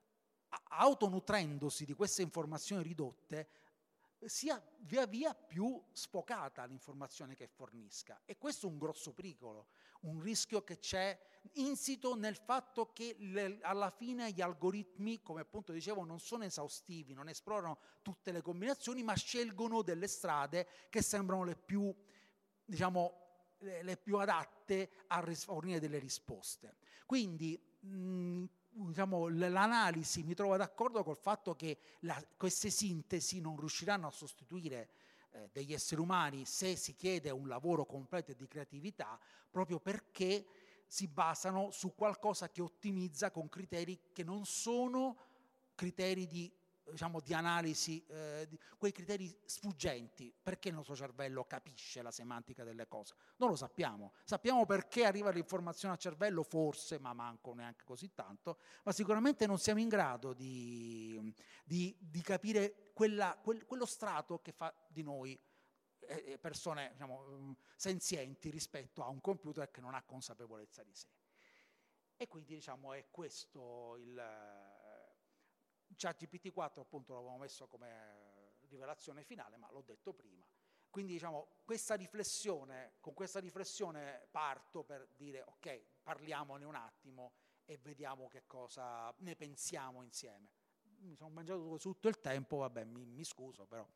autonutrendosi di queste informazioni ridotte, sia via via più sfocata l'informazione che fornisca. E questo è un grosso pericolo, un rischio che c'è insito nel fatto che alla fine gli algoritmi, come appunto dicevo, non sono esaustivi, non esplorano tutte le combinazioni, ma scelgono delle strade che sembrano le più adatte a fornire delle risposte. Quindi l'analisi mi trova d'accordo col fatto che queste sintesi non riusciranno a sostituire degli esseri umani se si chiede un lavoro completo e di creatività, proprio perché si basano su qualcosa che ottimizza con criteri che non sono criteri di diciamo, di analisi, quei criteri sfuggenti. Perché il nostro cervello capisce la semantica delle cose? Non lo sappiamo. Sappiamo perché arriva l'informazione al cervello, forse, ma manco neanche così tanto, ma sicuramente non siamo in grado di capire quello strato che fa di noi persone, diciamo, senzienti rispetto a un computer che non ha consapevolezza di sé. E quindi, diciamo, è questo il ChatGPT 4, appunto, l'avevo messo come rivelazione finale, ma l'ho detto prima. Quindi, diciamo, con questa riflessione parto per dire, ok, parliamone un attimo e vediamo che cosa ne pensiamo insieme. Mi sono mangiato tutto il tempo, vabbè, mi scuso, però.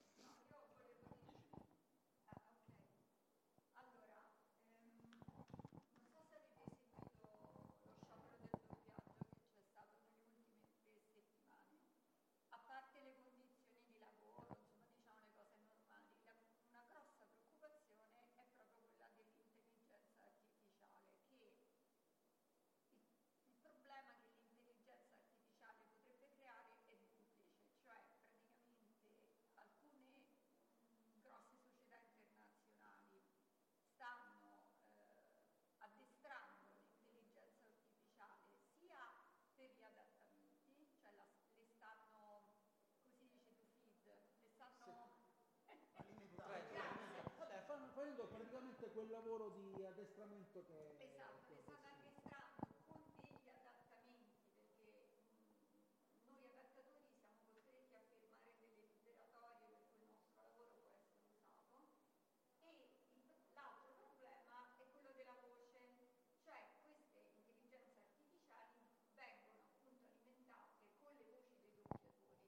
Facendo praticamente quel lavoro di addestramento che... Esatto, le stanno addestrando con degli adattamenti, perché noi adattatori siamo costretti a firmare delle liberatorie per cui il nostro lavoro può essere usato. E l'altro problema è quello della voce, cioè queste intelligenze artificiali vengono appunto alimentate con le voci dei doppiatori.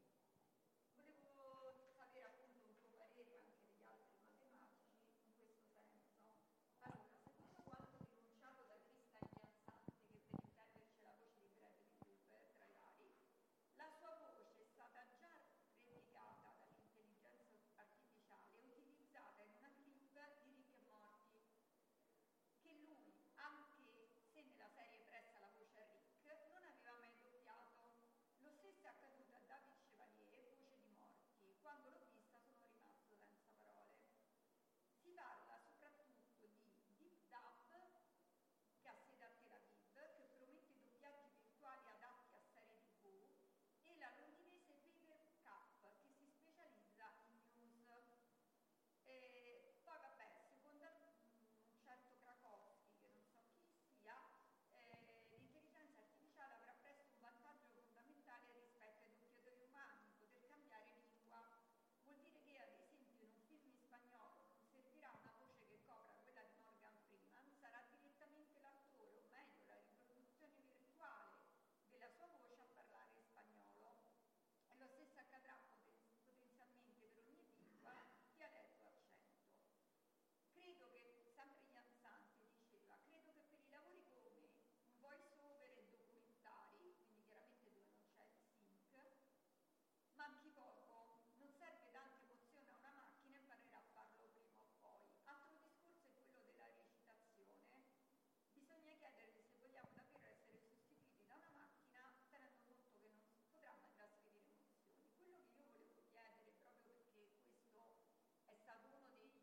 Volevo sapere appunto un tuo parere, anche degli altri matematici, in questo senso. Allora, secondo quanto denunciato da Christian Jansante, che per intenderci è la voce di Bradley Cooper tra i vari, la sua voce è stata già replicata dall'intelligenza artificiale e utilizzata in una clip di Rick e Morty, che lui, anche se nella serie presta la voce a Rick, non aveva mai doppiato. Lo stesso è accaduto a David Chevalier, voce di Morty. Quando l'ho vista sono rimasto senza parole. Si parla soprattutto di Deep Dub, che ha sede a Tel Aviv, che promette doppiaggi virtuali adatti a serie TV, e la londinese Paper Cup, che si specializza in news. Poi vabbè, secondo un certo Krakowski, che non so chi sia, l'intelligenza artificiale avrà presto un vantaggio fondamentale rispetto ai doppiatori umani, poter cambiare lingua. Vuol dire che ad esempio in un film in spagnolo non servirà una voce che copra quella di Morgan Freeman, sarà direttamente l'attore, o meglio la riproduzione virtuale della sua voce a parlare in spagnolo. E lo stesso accadrà potenzialmente per ogni lingua, dialetto o accento. Credo che, sempre Jansante diceva, credo che per i lavori come un voice over e documentari, quindi chiaramente dove non c'è il sync, manchi poco. Non serve tanta emozione a una macchina, imparerà a farlo prima o poi. Altro discorso è quello della recitazione. Bisogna chiedersi se vogliamo davvero essere sostituiti da una macchina, tenendo conto che non si potrà mai trasferire emozioni. Quello che io volevo chiedere, proprio perché questo è stato uno dei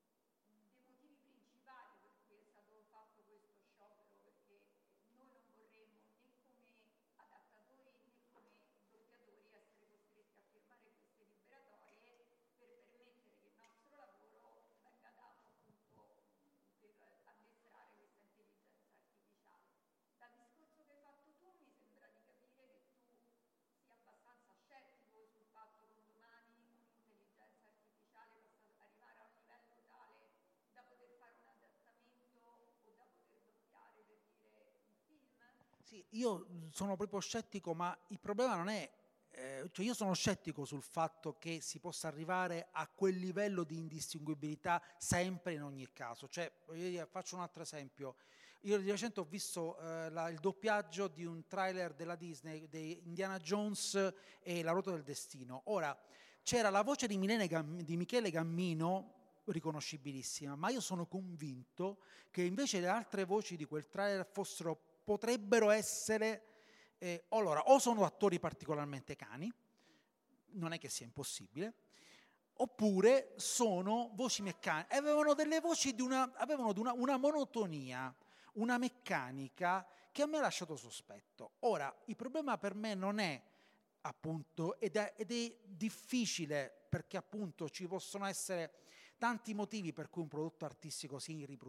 motivi principali per cui è stato fatto questo sciopero, perché noi non vorremmo né come adattatori né come doppiatori essere costretti a firmare queste liberatorie per permettere che il nostro lavoro venga dato appunto per addestrare questa intelligenza artificiale. Dal discorso che hai fatto tu mi sembra di capire che tu sia abbastanza scettico sul fatto che un domani un'intelligenza artificiale possa arrivare a un livello tale da poter fare un adattamento o da poter doppiare, per dire, un film. Sì, io sono proprio scettico, ma il problema non è, cioè io sono scettico sul fatto che si possa arrivare a quel livello di indistinguibilità sempre in ogni caso. Cioè, faccio un altro esempio. Io di recente ho visto il doppiaggio di un trailer della Disney, di Indiana Jones e la Ruota del Destino. Ora, c'era la voce di Michele Gammino, riconoscibilissima, ma io sono convinto che invece le altre voci di quel trailer potrebbero essere, allora, o sono attori particolarmente cani, non è che sia impossibile, oppure sono voci meccaniche, avevano delle voci avevano una monotonia, una meccanica che a me ha lasciato sospetto. Ora, il problema per me non è appunto, ed è difficile perché appunto ci possono essere tanti motivi per cui un prodotto artistico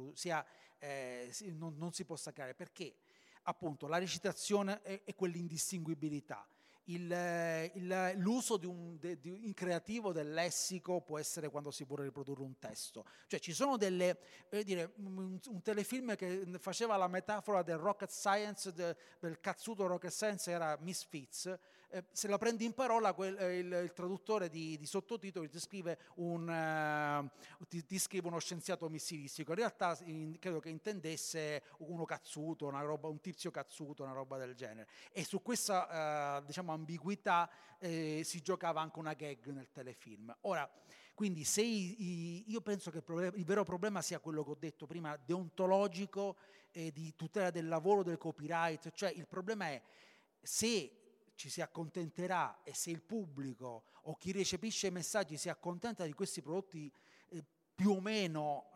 non si possa creare, perché appunto la recitazione è quell'indistinguibilità. L'uso in creativo del lessico può essere quando si può riprodurre un testo. Cioè ci sono un telefilm che faceva la metafora del rocket science, del cazzuto rocket science, era Misfits. Se la prendi in parola, il traduttore di sottotitoli ti scrive uno scienziato missilistico. In realtà credo che intendesse uno cazzuto, un tizio cazzuto, una roba del genere. E su questa ambiguità si giocava anche una gag nel telefilm. Ora, quindi io penso che il vero problema sia quello che ho detto prima, deontologico, di tutela del lavoro, del copyright. Cioè il problema è se ci si accontenterà e se il pubblico o chi recepisce i messaggi si accontenta di questi prodotti più o meno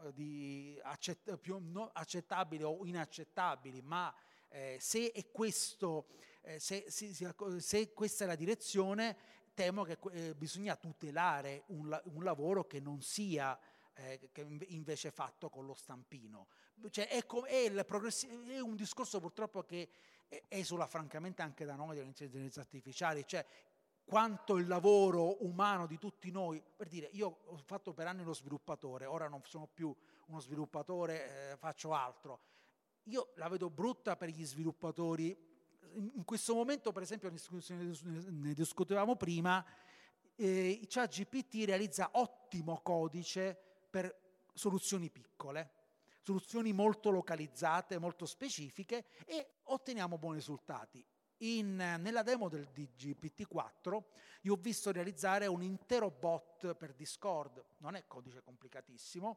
accettabili o inaccettabili, ma se questa è la direzione, temo che bisogna tutelare un lavoro che non sia che invece fatto con lo stampino. Cioè è un discorso purtroppo che esula francamente anche da noi delle intelligenze artificiali, cioè quanto il lavoro umano di tutti noi, per dire, io ho fatto per anni lo sviluppatore, ora non sono più uno sviluppatore, faccio altro. Io la vedo brutta per gli sviluppatori. In questo momento, per esempio, ne discutevamo prima, ChatGPT realizza ottimo codice per soluzioni piccole, soluzioni molto localizzate, molto specifiche, e otteniamo buoni risultati. Nella demo di GPT-4 io ho visto realizzare un intero bot per Discord, non è codice complicatissimo,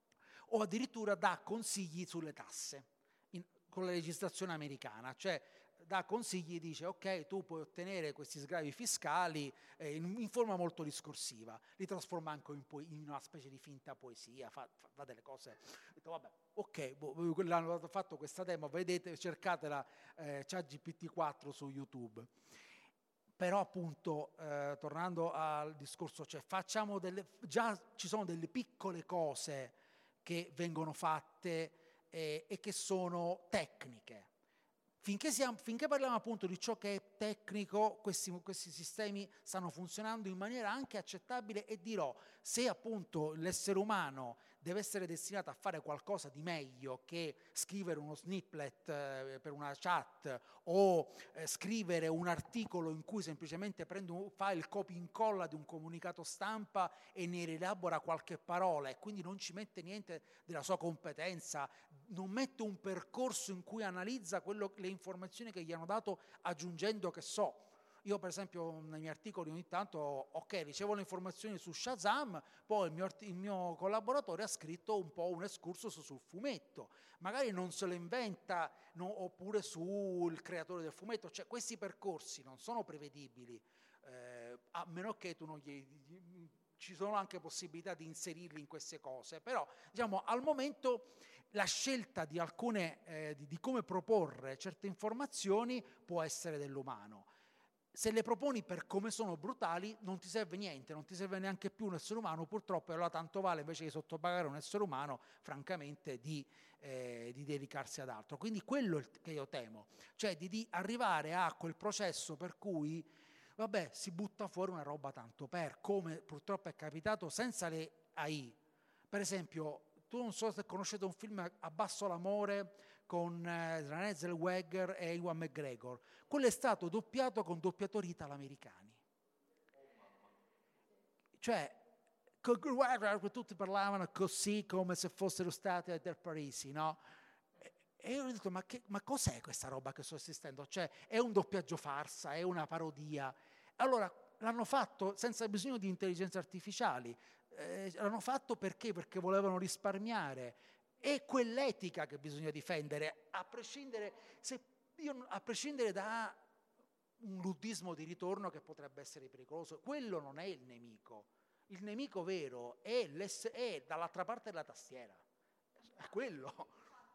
o addirittura dà consigli sulle tasse con la legislazione americana, cioè dà consigli, dice ok, tu puoi ottenere questi sgravi fiscali in forma molto discorsiva, li trasforma anche in una specie di finta poesia, fa delle cose. Ho detto vabbè, ok, l'hanno fatto questa demo, vedete, cercatela, ChatGPT-4 su YouTube. Però appunto, tornando al discorso, cioè già ci sono delle piccole cose che vengono fatte e che sono tecniche. Finché parliamo appunto di ciò che è tecnico, questi sistemi stanno funzionando in maniera anche accettabile, e dirò, se appunto l'essere umano deve essere destinato a fare qualcosa di meglio che scrivere uno snippet per una chat o scrivere un articolo in cui semplicemente fa il copia e incolla di un comunicato stampa e ne rielabora qualche parola e quindi non ci mette niente della sua competenza, non mette un percorso in cui analizza le informazioni che gli hanno dato aggiungendo che so. Io per esempio nei miei articoli ogni tanto, ok, ricevo le informazioni su Shazam, poi il mio collaboratore ha scritto un po' un excursus sul fumetto, magari non se lo inventa, oppure sul creatore del fumetto, cioè questi percorsi non sono prevedibili, a meno che tu non ci sono anche possibilità di inserirli in queste cose, però diciamo al momento la scelta di di come proporre certe informazioni può essere dell'umano. Se le proponi per come sono brutali non ti serve niente, non ti serve neanche più un essere umano, purtroppo, e allora tanto vale invece di sottopagare un essere umano, francamente, di dedicarsi ad altro. Quindi quello che io temo, cioè di arrivare a quel processo per cui vabbè, si butta fuori una roba tanto per, come purtroppo è capitato senza le AI. Per esempio, tu non so se conoscete un film Abbasso l'amore con Renée Zellweger e Ewan McGregor. Quello è stato doppiato con doppiatori italo-americani. Cioè, tutti parlavano così come se fossero stati a Del Parisi, no? E io ho detto, ma cos'è questa roba che sto assistendo? Cioè, è un doppiaggio farsa, è una parodia. Allora, l'hanno fatto senza bisogno di intelligenze artificiali. L'hanno fatto perché? Perché volevano risparmiare. È quell'etica che bisogna difendere, a prescindere da un luddismo di ritorno che potrebbe essere pericoloso. Quello non è il nemico. Il nemico vero è dall'altra parte della tastiera. È quello.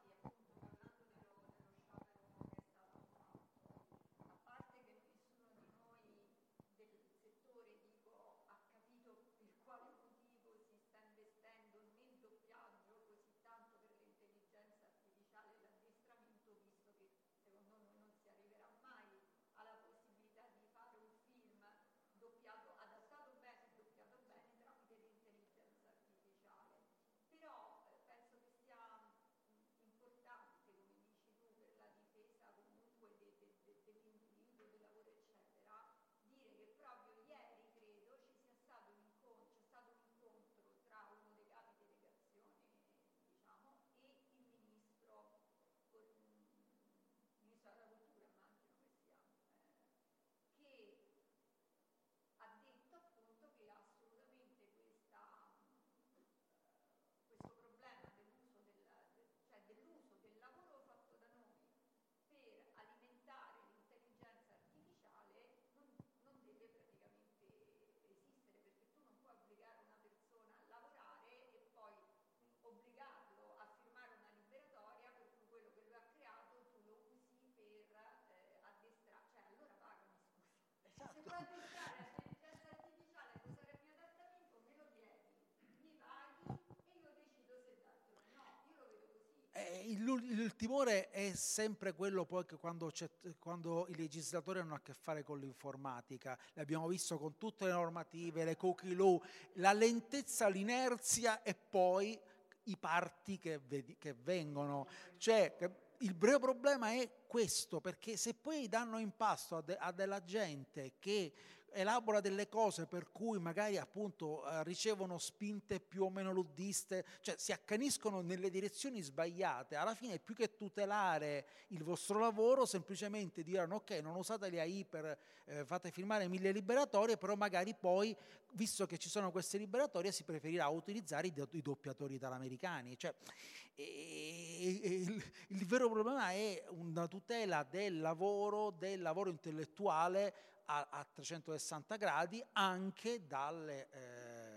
Il timore è sempre quello poi che quando i legislatori hanno a che fare con l'informatica, l'abbiamo visto con tutte le normative, le cookie law, la lentezza, l'inerzia e poi i parti che vengono. Cioè, il vero problema è questo, perché se poi danno in pasto a della gente che elabora delle cose per cui magari appunto ricevono spinte più o meno luddiste, cioè si accaniscono nelle direzioni sbagliate, alla fine più che tutelare il vostro lavoro semplicemente diranno ok, non usate le AI per fate firmare 1000 liberatorie, però magari poi visto che ci sono queste liberatorie si preferirà utilizzare i doppiatori italoamericani. Cioè, il vero problema è una tutela del lavoro intellettuale a 360 gradi anche dalle...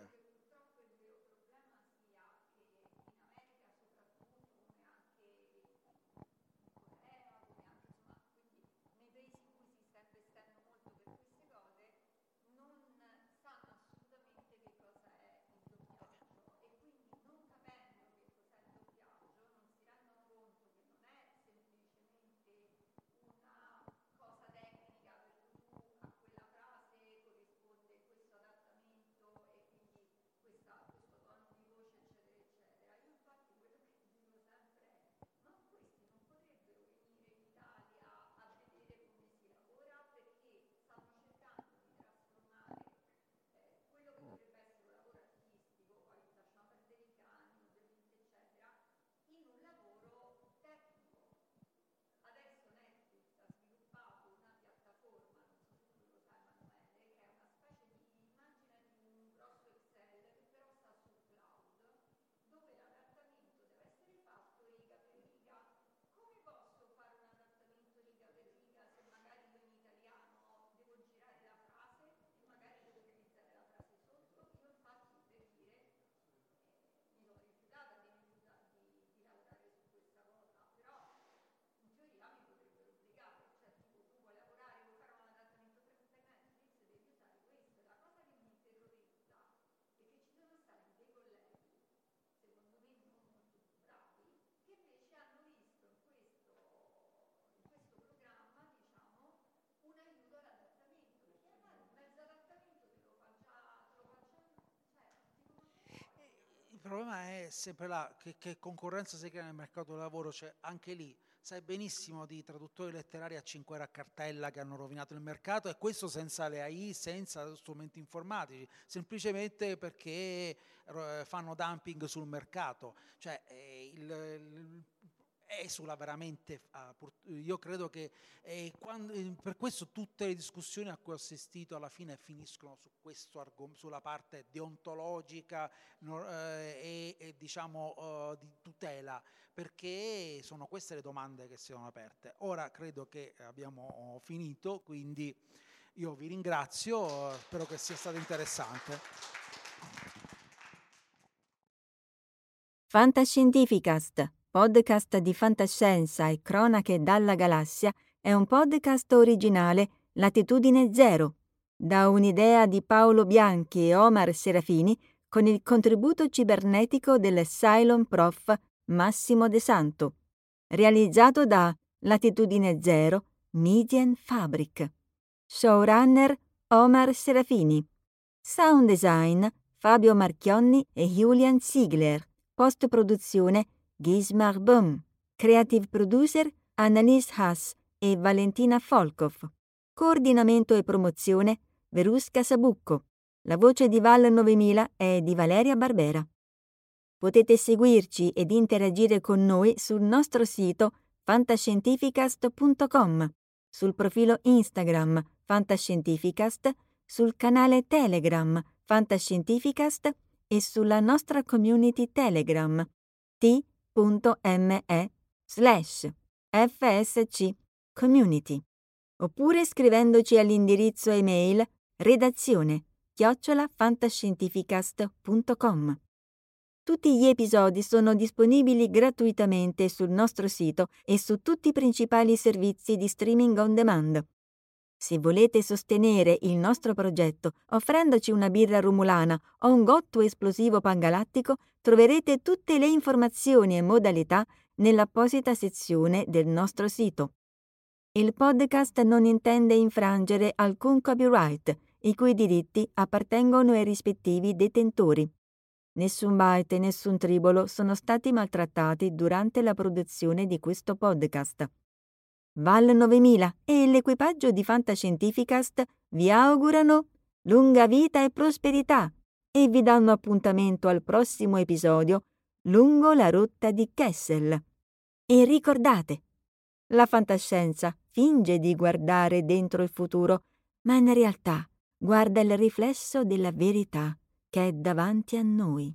Il problema è sempre là, che concorrenza si crea nel mercato del lavoro, cioè anche lì sai benissimo di traduttori letterari a 5 euro a cartella che hanno rovinato il mercato, e questo senza le AI, senza strumenti informatici, semplicemente perché fanno dumping sul mercato. Cioè, esula veramente. Io credo che per questo tutte le discussioni a cui ho assistito alla fine finiscono su questo argomento, sulla parte deontologica e diciamo di tutela, perché sono queste le domande che si sono aperte. Ora credo che abbiamo finito, quindi io vi ringrazio, spero che sia stato interessante. Fantascientificast, podcast di fantascienza e cronache dalla galassia, è un podcast originale Latitudine Zero, da un'idea di Paolo Bianchi e Omar Serafini, con il contributo cibernetico del Cylon Prof Massimo De Santo, realizzato da Latitudine Zero Median Fabric. Showrunner Omar Serafini. Sound design Fabio Marchionni e Julian Ziegler. Post-produzione Gismar Böhm. Creative producer Annalise Haas e Valentina Folkov. Coordinamento e promozione Verusca Sabucco. La voce di Val 9000 è di Valeria Barbera. Potete seguirci ed interagire con noi sul nostro sito fantascientificast.com, sul profilo Instagram Fantascientificast, sul canale Telegram Fantascientificast e sulla nostra community Telegram t.me/FSC Community, oppure scrivendoci all'indirizzo email redazione@fantascientificast.com. Tutti gli episodi sono disponibili gratuitamente sul nostro sito e su tutti i principali servizi di streaming on demand. Se volete sostenere il nostro progetto offrendoci una birra rumulana o un gotto esplosivo pangalattico, troverete tutte le informazioni e modalità nell'apposita sezione del nostro sito. Il podcast non intende infrangere alcun copyright, i cui diritti appartengono ai rispettivi detentori. Nessun byte e nessun tribolo sono stati maltrattati durante la produzione di questo podcast. Val 9000 e l'equipaggio di Fantascientificast vi augurano lunga vita e prosperità e vi danno appuntamento al prossimo episodio lungo la rotta di Kessel. E ricordate, la fantascienza finge di guardare dentro il futuro, ma in realtà guarda il riflesso della verità che è davanti a noi.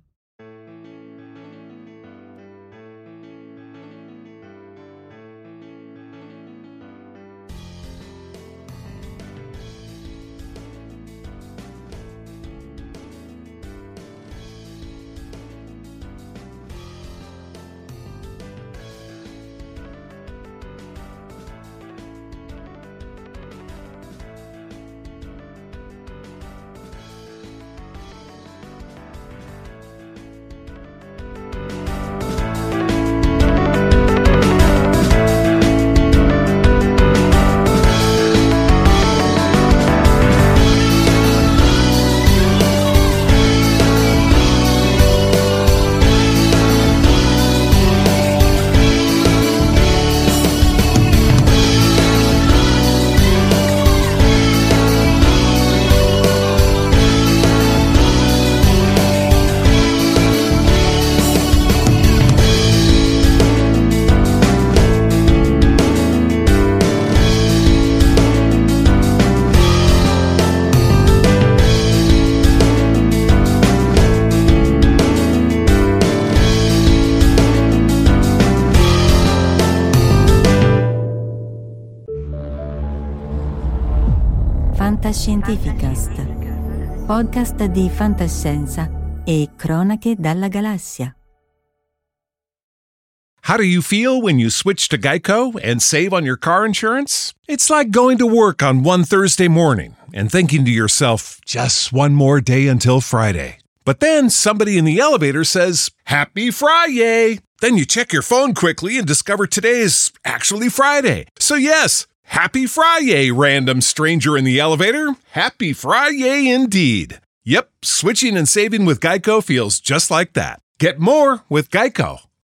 Fantascientificast, podcast di fantascienza e cronache dalla galassia. How do you feel when you switch to Geico and save on your car insurance? It's like going to work on one Thursday morning and thinking to yourself, just one more day until Friday. But then somebody in the elevator says, Happy Friday! Then you check your phone quickly and discover today is actually Friday. So yes, Happy Friday, random stranger in the elevator. Happy Friday indeed. Yep, switching and saving with Geico feels just like that. Get more with Geico.